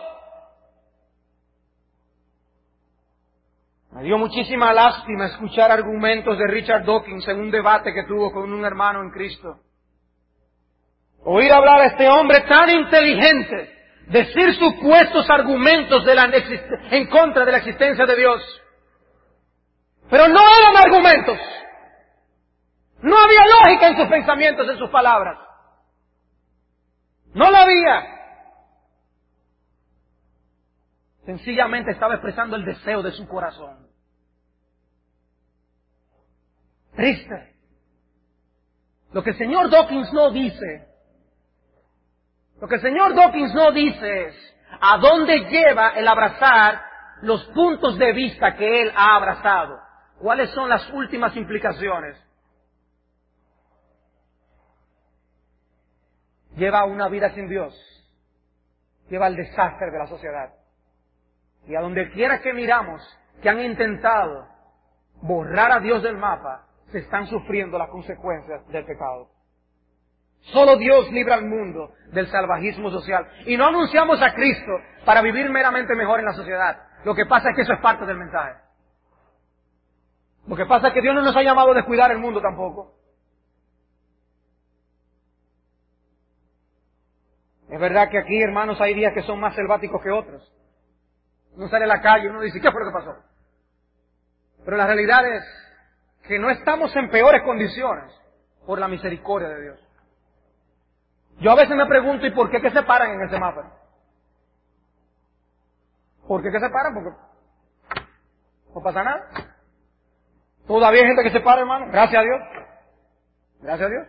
Me dio muchísima lástima escuchar argumentos de Richard Dawkins en un debate que tuvo con un hermano en Cristo. Oír hablar a este hombre tan inteligente, decir supuestos argumentos de la, en contra de la existencia de Dios. Pero no eran argumentos. No había lógica en sus pensamientos, en sus palabras. No la había. Sencillamente estaba expresando el deseo de su corazón. Triste. Lo que el señor Dawkins no dice, lo que el señor Dawkins no dice es a dónde lleva el abrazar los puntos de vista que él ha abrazado. ¿Cuáles son las últimas implicaciones? Lleva a una vida sin Dios. Lleva al desastre de la sociedad. Y a donde quiera que miramos, que han intentado borrar a Dios del mapa, se están sufriendo las consecuencias del pecado. Solo Dios libra al mundo del salvajismo social. Y no anunciamos a Cristo para vivir meramente mejor en la sociedad. Lo que pasa es que eso es parte del mensaje. Lo que pasa es que Dios no nos ha llamado a descuidar el mundo tampoco. Es verdad que aquí, hermanos, hay días que son más selváticos que otros. Uno sale a la calle y uno dice, ¿qué fue lo que pasó? Pero la realidad es que no estamos en peores condiciones por la misericordia de Dios. Yo a veces me pregunto, ¿y por qué que se paran en el semáforo? ¿Por qué que se paran? Porque no pasa nada. Todavía hay gente que se para, hermano. Gracias a Dios. Gracias a Dios.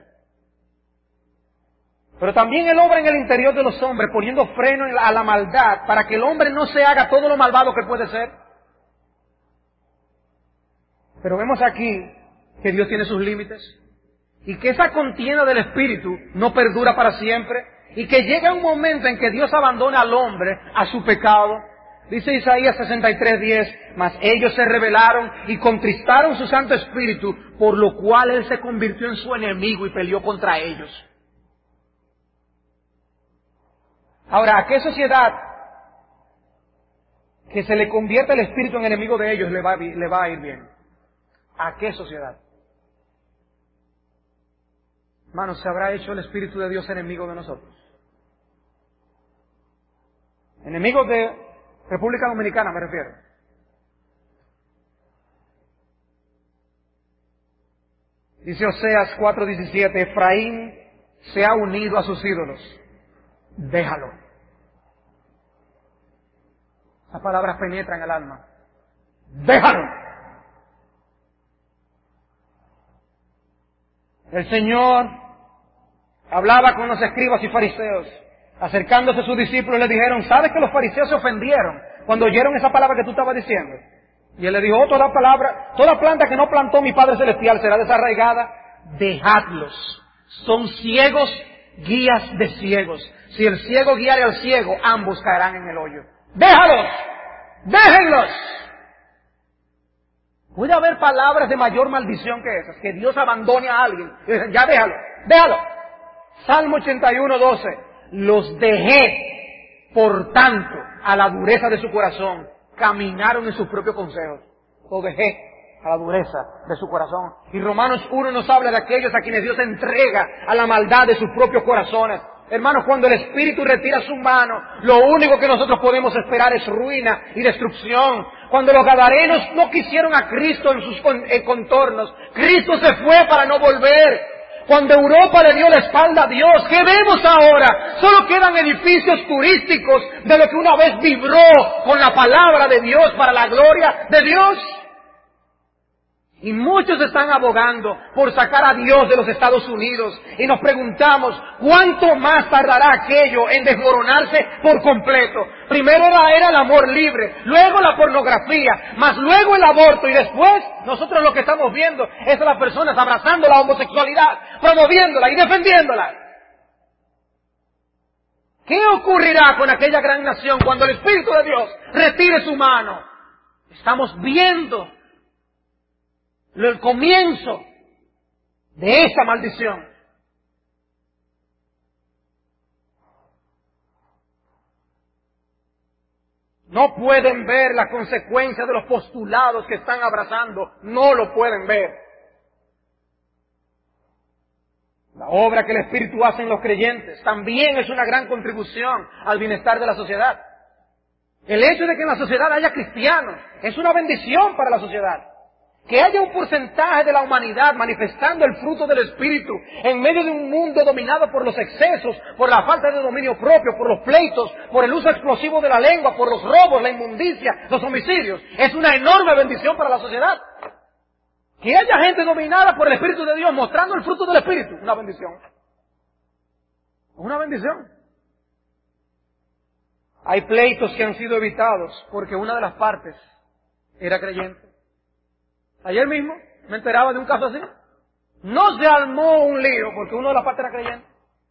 Pero también Él obra en el interior de los hombres, poniendo freno a la maldad, para que el hombre no se haga todo lo malvado que puede ser. Pero vemos aquí que Dios tiene sus límites, y que esa contienda del Espíritu no perdura para siempre, y que llega un momento en que Dios abandona al hombre a su pecado. Dice Isaías sesenta y tres diez, mas ellos se rebelaron y contristaron su Santo Espíritu, por lo cual Él se convirtió en su enemigo y peleó contra ellos. Ahora, ¿a qué sociedad que se le convierta el Espíritu en enemigo de ellos le va, le va a ir bien? ¿A qué sociedad? Hermanos, ¿se habrá hecho el Espíritu de Dios enemigo de nosotros? Enemigos de República Dominicana me refiero. Dice Oseas cuatro diecisiete, Efraín se ha unido a sus ídolos. Déjalo. Esas palabras penetran el alma. Déjalo. El Señor hablaba con los escribas y fariseos. Acercándose a sus discípulos le dijeron, ¿sabes que los fariseos se ofendieron cuando oyeron esa palabra que tú estabas diciendo? Y él le dijo, oh, toda palabra, toda planta que no plantó mi Padre Celestial será desarraigada. Dejadlos. Son ciegos, guías de ciegos. Si el ciego guiare al ciego, ambos caerán en el hoyo. ¡Déjalos! ¡Déjenlos! Puede haber palabras de mayor maldición que esas, que Dios abandone a alguien. Y dicen, ya déjalo, déjalo. Salmo ochenta y uno, doce. Los dejé, por tanto, a la dureza de su corazón. Caminaron en sus propios consejos. Los dejé a la dureza de su corazón. Y Romanos uno nos habla de aquellos a quienes Dios entrega a la maldad de sus propios corazones. Hermanos, cuando el Espíritu retira su mano, lo único que nosotros podemos esperar es ruina y destrucción. Cuando los gadarenos no quisieron a Cristo en sus contornos, Cristo se fue para no volver. Cuando Europa le dio la espalda a Dios, ¿qué vemos ahora? Solo quedan edificios turísticos de lo que una vez vibró con la palabra de Dios para la gloria de Dios. Y muchos están abogando por sacar a Dios de los Estados Unidos. Y nos preguntamos, ¿cuánto más tardará aquello en desmoronarse por completo? Primero era, era el amor libre, luego la pornografía, más luego el aborto, y después nosotros lo que estamos viendo es a las personas abrazando la homosexualidad, promoviéndola y defendiéndola. ¿Qué ocurrirá con aquella gran nación cuando el Espíritu de Dios retire su mano? Estamos viendo el comienzo de esa maldición. No pueden ver la consecuencia de los postulados que están abrazando, no lo pueden ver. La obra que el Espíritu hace en los creyentes también es una gran contribución al bienestar de la sociedad. El hecho de que en la sociedad haya cristianos es una bendición para la sociedad. Que haya un porcentaje de la humanidad manifestando el fruto del Espíritu en medio de un mundo dominado por los excesos, por la falta de dominio propio, por los pleitos, por el uso explosivo de la lengua, por los robos, la inmundicia, los homicidios. Es una enorme bendición para la sociedad. Que haya gente dominada por el Espíritu de Dios mostrando el fruto del Espíritu. Una bendición. Una bendición. Hay pleitos que han sido evitados porque una de las partes era creyente. Ayer mismo me enteraba de un caso así. No se armó un lío porque uno de las partes era creyente.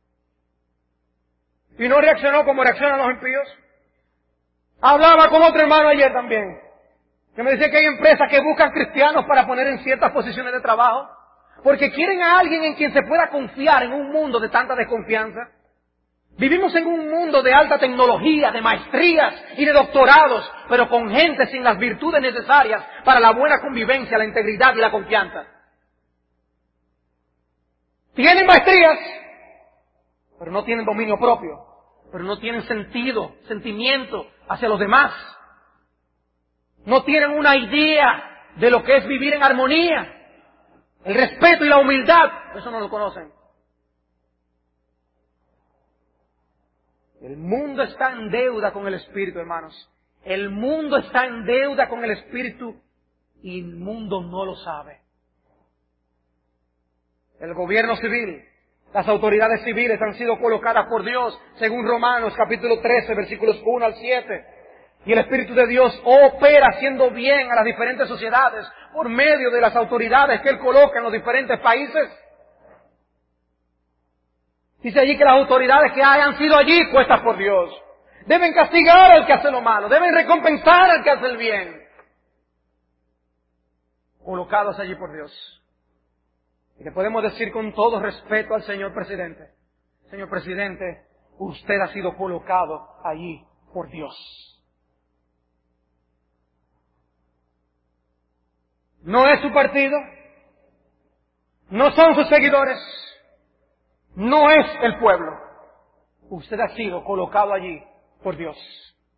Y no reaccionó como reaccionan los impíos. Hablaba con otro hermano ayer también, que me decía que hay empresas que buscan cristianos para poner en ciertas posiciones de trabajo, porque quieren a alguien en quien se pueda confiar en un mundo de tanta desconfianza. Vivimos en un mundo de alta tecnología, de maestrías y de doctorados, pero con gente sin las virtudes necesarias para la buena convivencia, la integridad y la confianza. Tienen maestrías, pero no tienen dominio propio, pero no tienen sentido, sentimiento hacia los demás. No tienen una idea de lo que es vivir en armonía, el respeto y la humildad, eso no lo conocen. El mundo está en deuda con el Espíritu, hermanos. El mundo está en deuda con el Espíritu y el mundo no lo sabe. El gobierno civil, las autoridades civiles han sido colocadas por Dios, según Romanos capítulo trece, versículos uno al siete. Y el Espíritu de Dios opera haciendo bien a las diferentes sociedades por medio de las autoridades que Él coloca en los diferentes países. Dice allí que las autoridades que hayan sido allí puestas por Dios deben castigar al que hace lo malo, deben recompensar al que hace el bien. Colocados allí por Dios. Y le podemos decir con todo respeto al señor presidente, señor presidente, usted ha sido colocado allí por Dios. No es su partido, no son sus seguidores, no es el pueblo. Usted ha sido colocado allí por Dios.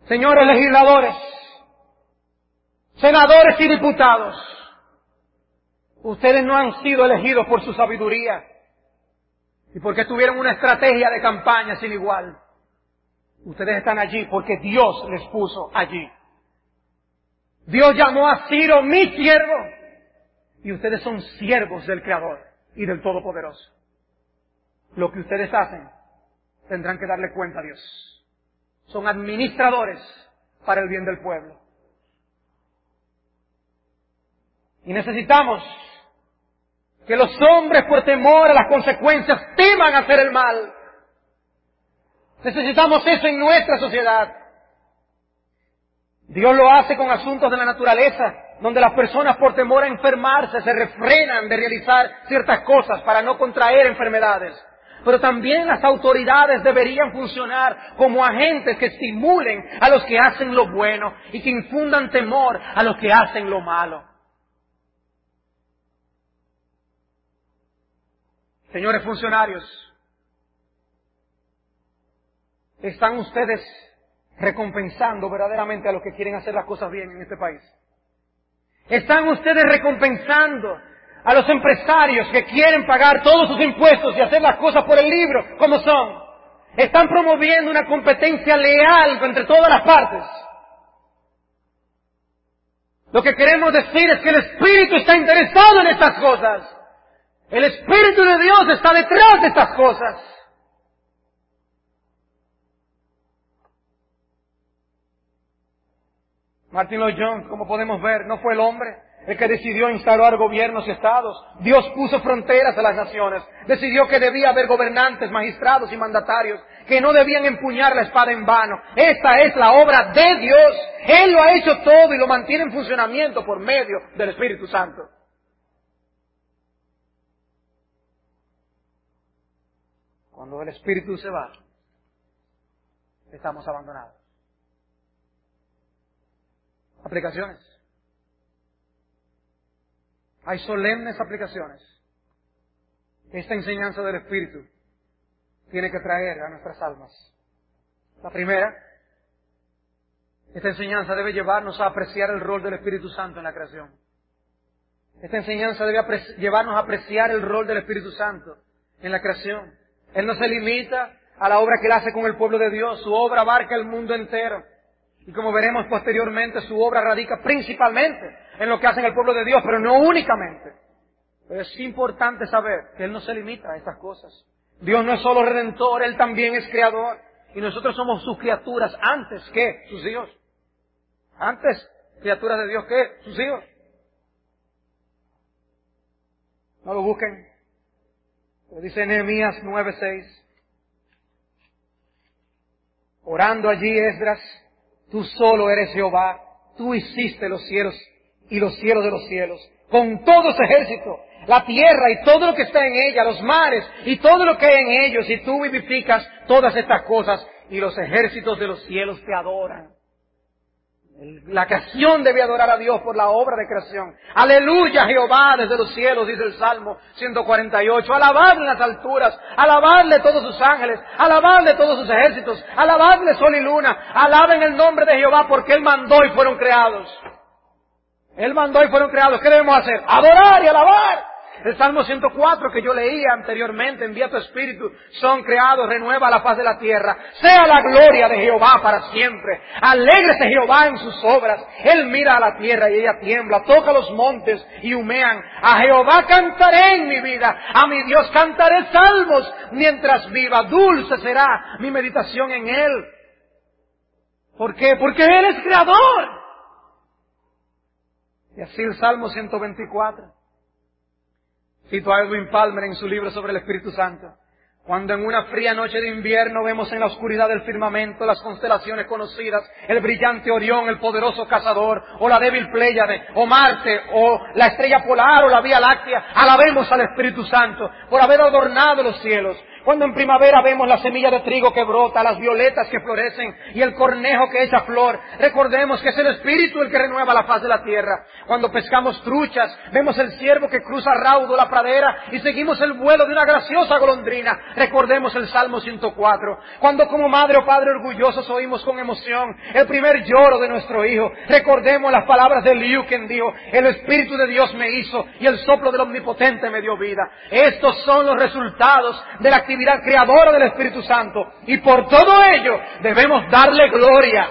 Señores legisladores, senadores y diputados, ustedes no han sido elegidos por su sabiduría y porque tuvieron una estrategia de campaña sin igual. Ustedes están allí porque Dios les puso allí. Dios llamó a Ciro mi siervo y ustedes son siervos del Creador y del Todopoderoso. Lo que ustedes hacen tendrán que darle cuenta a Dios. Son administradores para el bien del pueblo. Y necesitamos que los hombres, por temor a las consecuencias, teman hacer el mal. Necesitamos eso en nuestra sociedad. Dios lo hace con asuntos de la naturaleza, donde las personas por temor a enfermarse se refrenan de realizar ciertas cosas para no contraer enfermedades. Pero también las autoridades deberían funcionar como agentes que estimulen a los que hacen lo bueno y que infundan temor a los que hacen lo malo. Señores funcionarios, ¿están ustedes recompensando verdaderamente a los que quieren hacer las cosas bien en este país? ¿Están ustedes recompensando a los empresarios que quieren pagar todos sus impuestos y hacer las cosas por el libro como son? ¿Están promoviendo una competencia leal entre todas las partes? Lo que queremos decir es que el Espíritu está interesado en estas cosas. El Espíritu de Dios está detrás de estas cosas. Martin Lloyd Jones, como podemos ver, no fue el hombre el que decidió instaurar gobiernos y estados. Dios puso fronteras a las naciones. Decidió que debía haber gobernantes, magistrados y mandatarios que no debían empuñar la espada en vano. Esta es la obra de Dios. Él lo ha hecho todo y lo mantiene en funcionamiento por medio del Espíritu Santo. Cuando el Espíritu se va, estamos abandonados. Aplicaciones. Hay solemnes aplicaciones. Esta enseñanza del Espíritu tiene que traer a nuestras almas. La primera, esta enseñanza debe llevarnos a apreciar el rol del Espíritu Santo en la creación. Esta enseñanza debe llevarnos a apreciar el rol del Espíritu Santo en la creación. Él no se limita a la obra que Él hace con el pueblo de Dios. Su obra abarca el mundo entero. Y como veremos posteriormente, su obra radica principalmente en lo que hace el pueblo de Dios, pero no únicamente. Pero es importante saber que Él no se limita a estas cosas. Dios no es solo redentor, Él también es creador. Y nosotros somos sus criaturas antes que sus hijos. Antes, criaturas de Dios que sus hijos. No lo busquen. Lo dice Nehemías nueve seis. Orando allí Esdras, tú solo eres Jehová, tú hiciste los cielos y los cielos de los cielos, con todo ese ejército, la tierra y todo lo que está en ella, los mares y todo lo que hay en ellos, y tú vivificas todas estas cosas, y los ejércitos de los cielos te adoran. La creación debe adorar a Dios por la obra de creación. Aleluya Jehová desde los cielos, dice el Salmo ciento cuarenta y ocho. Alabadle en las alturas, alabadle todos sus ángeles, alabadle todos sus ejércitos, alabadle sol y luna. Alaben el nombre de Jehová porque Él mandó y fueron creados. Él mandó y fueron creados. ¿Qué debemos hacer? Adorar y alabar. El Salmo ciento cuatro que yo leía anteriormente, envía tu espíritu, son creados, renueva la faz de la tierra. Sea la gloria de Jehová para siempre. Alégrese Jehová en sus obras. Él mira a la tierra y ella tiembla. Toca los montes y humean. A Jehová cantaré en mi vida. A mi Dios cantaré salmos mientras viva. Dulce será mi meditación en Él. ¿Por qué? Porque Él es creador. Y así el Salmo ciento veinticuatro. Cito a Edwin Palmer en su libro sobre el Espíritu Santo. Cuando en una fría noche de invierno vemos en la oscuridad del firmamento las constelaciones conocidas, el brillante Orión, el poderoso cazador, o la débil Pléyade, o Marte, o la estrella polar, o la Vía Láctea, alabemos al Espíritu Santo por haber adornado los cielos. Cuando en primavera vemos la semilla de trigo que brota, las violetas que florecen y el cornejo que echa flor, recordemos que es el Espíritu el que renueva la faz de la tierra. Cuando pescamos truchas, vemos el ciervo que cruza raudo la pradera y seguimos el vuelo de una graciosa golondrina, recordemos el Salmo ciento cuatro. Cuando como madre o padre orgullosos oímos con emoción el primer lloro de nuestro hijo, recordemos las palabras de Liu, quien dijo: el Espíritu de Dios me hizo y el soplo del Omnipotente me dio vida. Estos son los resultados de la actividad creadora del Espíritu Santo, y por todo ello debemos darle gloria.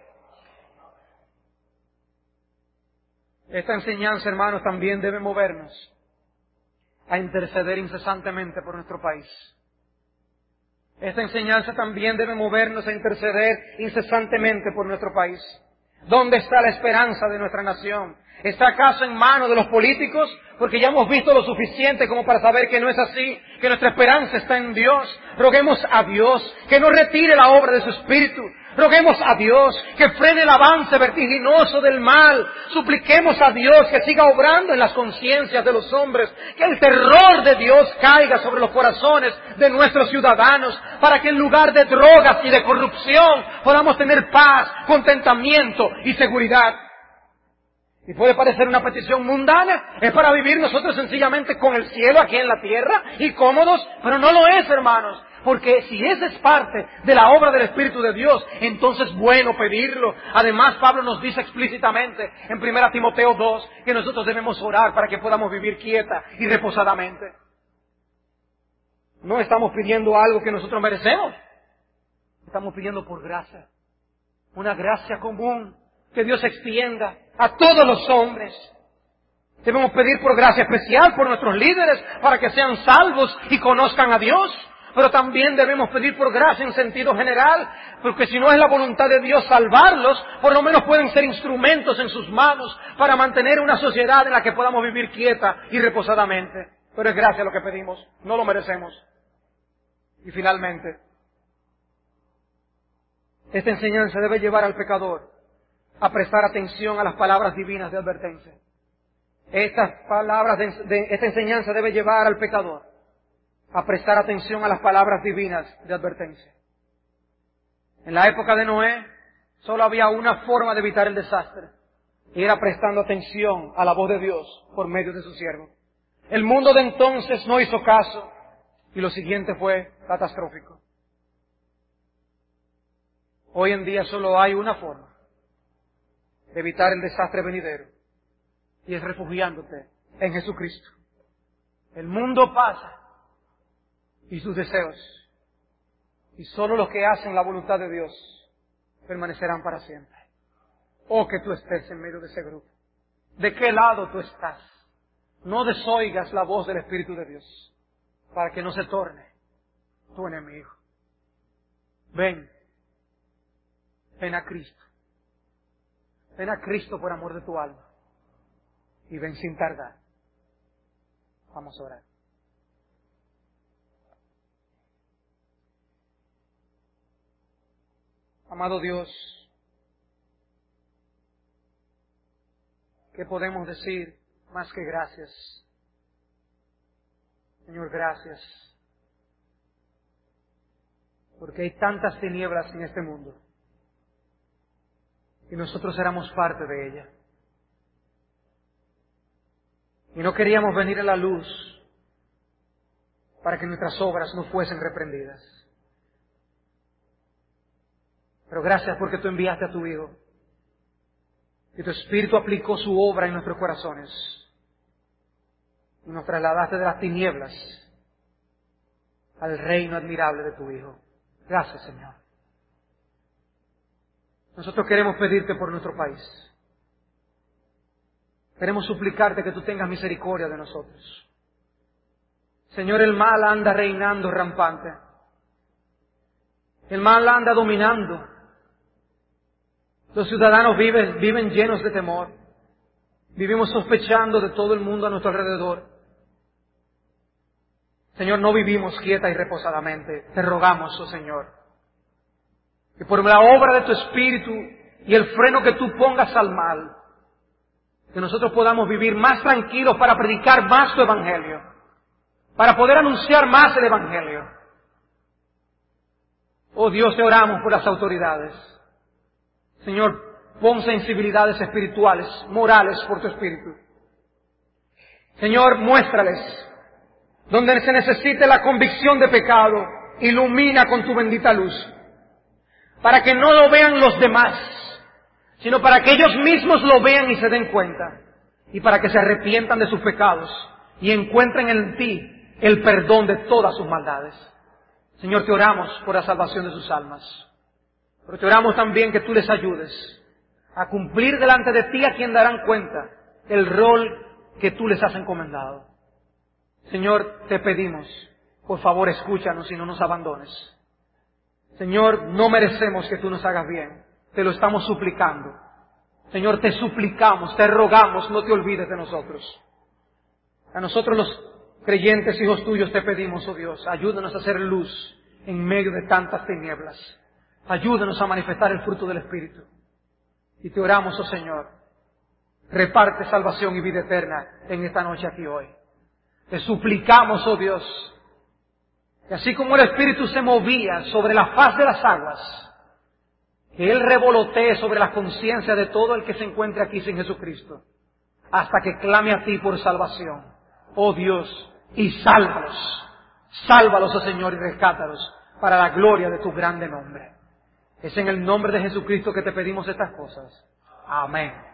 Esta enseñanza, hermanos, también debe movernos a interceder incesantemente por nuestro país. Esta enseñanza también debe movernos a interceder incesantemente por nuestro país. ¿Dónde está la esperanza de nuestra nación? ¿Está acaso en manos de los políticos? Porque ya hemos visto lo suficiente como para saber que no es así, que nuestra esperanza está en Dios. Roguemos a Dios que no retire la obra de su Espíritu. Roguemos a Dios que frene el avance vertiginoso del mal. Supliquemos a Dios que siga obrando en las conciencias de los hombres, que el terror de Dios caiga sobre los corazones de nuestros ciudadanos, para que en lugar de drogas y de corrupción podamos tener paz, contentamiento y seguridad. Y puede parecer una petición mundana, es para vivir nosotros sencillamente con el cielo aquí en la tierra y cómodos, pero no lo es, hermanos. Porque si esa es parte de la obra del Espíritu de Dios, entonces es bueno pedirlo. Además, Pablo nos dice explícitamente en primera Timoteo dos que nosotros debemos orar para que podamos vivir quieta y reposadamente. No estamos pidiendo algo que nosotros merecemos. Estamos pidiendo por gracia. Una gracia común que Dios extienda a todos los hombres. Debemos pedir por gracia especial por nuestros líderes para que sean salvos y conozcan a Dios. Pero también debemos pedir por gracia en sentido general, porque si no es la voluntad de Dios salvarlos, por lo menos pueden ser instrumentos en sus manos para mantener una sociedad en la que podamos vivir quieta y reposadamente. Pero es gracia lo que pedimos, no lo merecemos. Y finalmente, esta enseñanza debe llevar al pecador a prestar atención a las palabras divinas de advertencia. Estas palabras de, de esta enseñanza debe llevar al pecador a prestar atención a las palabras divinas de advertencia. En la época de Noé, solo había una forma de evitar el desastre, y era prestando atención a la voz de Dios por medio de su siervo. El mundo de entonces no hizo caso, y lo siguiente fue catastrófico. Hoy en día solo hay una forma de evitar el desastre venidero, y es refugiándote en Jesucristo. El mundo pasa y sus deseos, y solo los que hacen la voluntad de Dios permanecerán para siempre. Oh, que tú estés en medio de ese grupo. ¿De qué lado tú estás? No desoigas la voz del Espíritu de Dios, para que no se torne tu enemigo. Ven, ven a Cristo. Ven a Cristo por amor de tu alma. Y ven sin tardar. Vamos a orar. Amado Dios, ¿qué podemos decir más que gracias? Señor, gracias. Porque hay tantas tinieblas en este mundo. Y nosotros éramos parte de ella. Y no queríamos venir a la luz para que nuestras obras no fuesen reprendidas. Pero gracias porque tú enviaste a tu Hijo. Y tu Espíritu aplicó su obra en nuestros corazones. Y nos trasladaste de las tinieblas al reino admirable de tu Hijo. Gracias, Señor. Nosotros queremos pedirte por nuestro país. Queremos suplicarte que tú tengas misericordia de nosotros. Señor, el mal anda reinando rampante. El mal anda dominando. Los ciudadanos viven, viven llenos de temor. Vivimos sospechando de todo el mundo a nuestro alrededor. Señor, no vivimos quieta y reposadamente. Te rogamos, oh Señor, que por la obra de tu Espíritu y el freno que tú pongas al mal, que nosotros podamos vivir más tranquilos para predicar más tu Evangelio, para poder anunciar más el Evangelio, Oh Dios, te oramos por las autoridades. Señor, pon sensibilidades espirituales, morales por tu Espíritu. Señor, muéstrales donde se necesite la convicción de pecado, ilumina con tu bendita luz, para que no lo vean los demás, sino para que ellos mismos lo vean y se den cuenta, y para que se arrepientan de sus pecados y encuentren en ti el perdón de todas sus maldades. Señor, te oramos por la salvación de sus almas, pero te oramos también que tú les ayudes a cumplir delante de ti, a quien darán cuenta el rol que tú les has encomendado. Señor, te pedimos, por favor, escúchanos y no nos abandones. Señor, no merecemos que tú nos hagas bien, te lo estamos suplicando. Señor, te suplicamos, te rogamos, no te olvides de nosotros. A nosotros los creyentes, hijos tuyos, te pedimos, oh Dios, ayúdanos a hacer luz en medio de tantas tinieblas. Ayúdanos a manifestar el fruto del Espíritu. Y te oramos, oh Señor, reparte salvación y vida eterna en esta noche aquí hoy. Te suplicamos, oh Dios, que así como el Espíritu se movía sobre la faz de las aguas, que Él revolotee sobre la conciencia de todo el que se encuentre aquí sin Jesucristo, hasta que clame a ti por salvación, oh Dios, y sálvalos, sálvalos, oh Señor, y rescátalos para la gloria de tu grande nombre. Es en el nombre de Jesucristo que te pedimos estas cosas. Amén.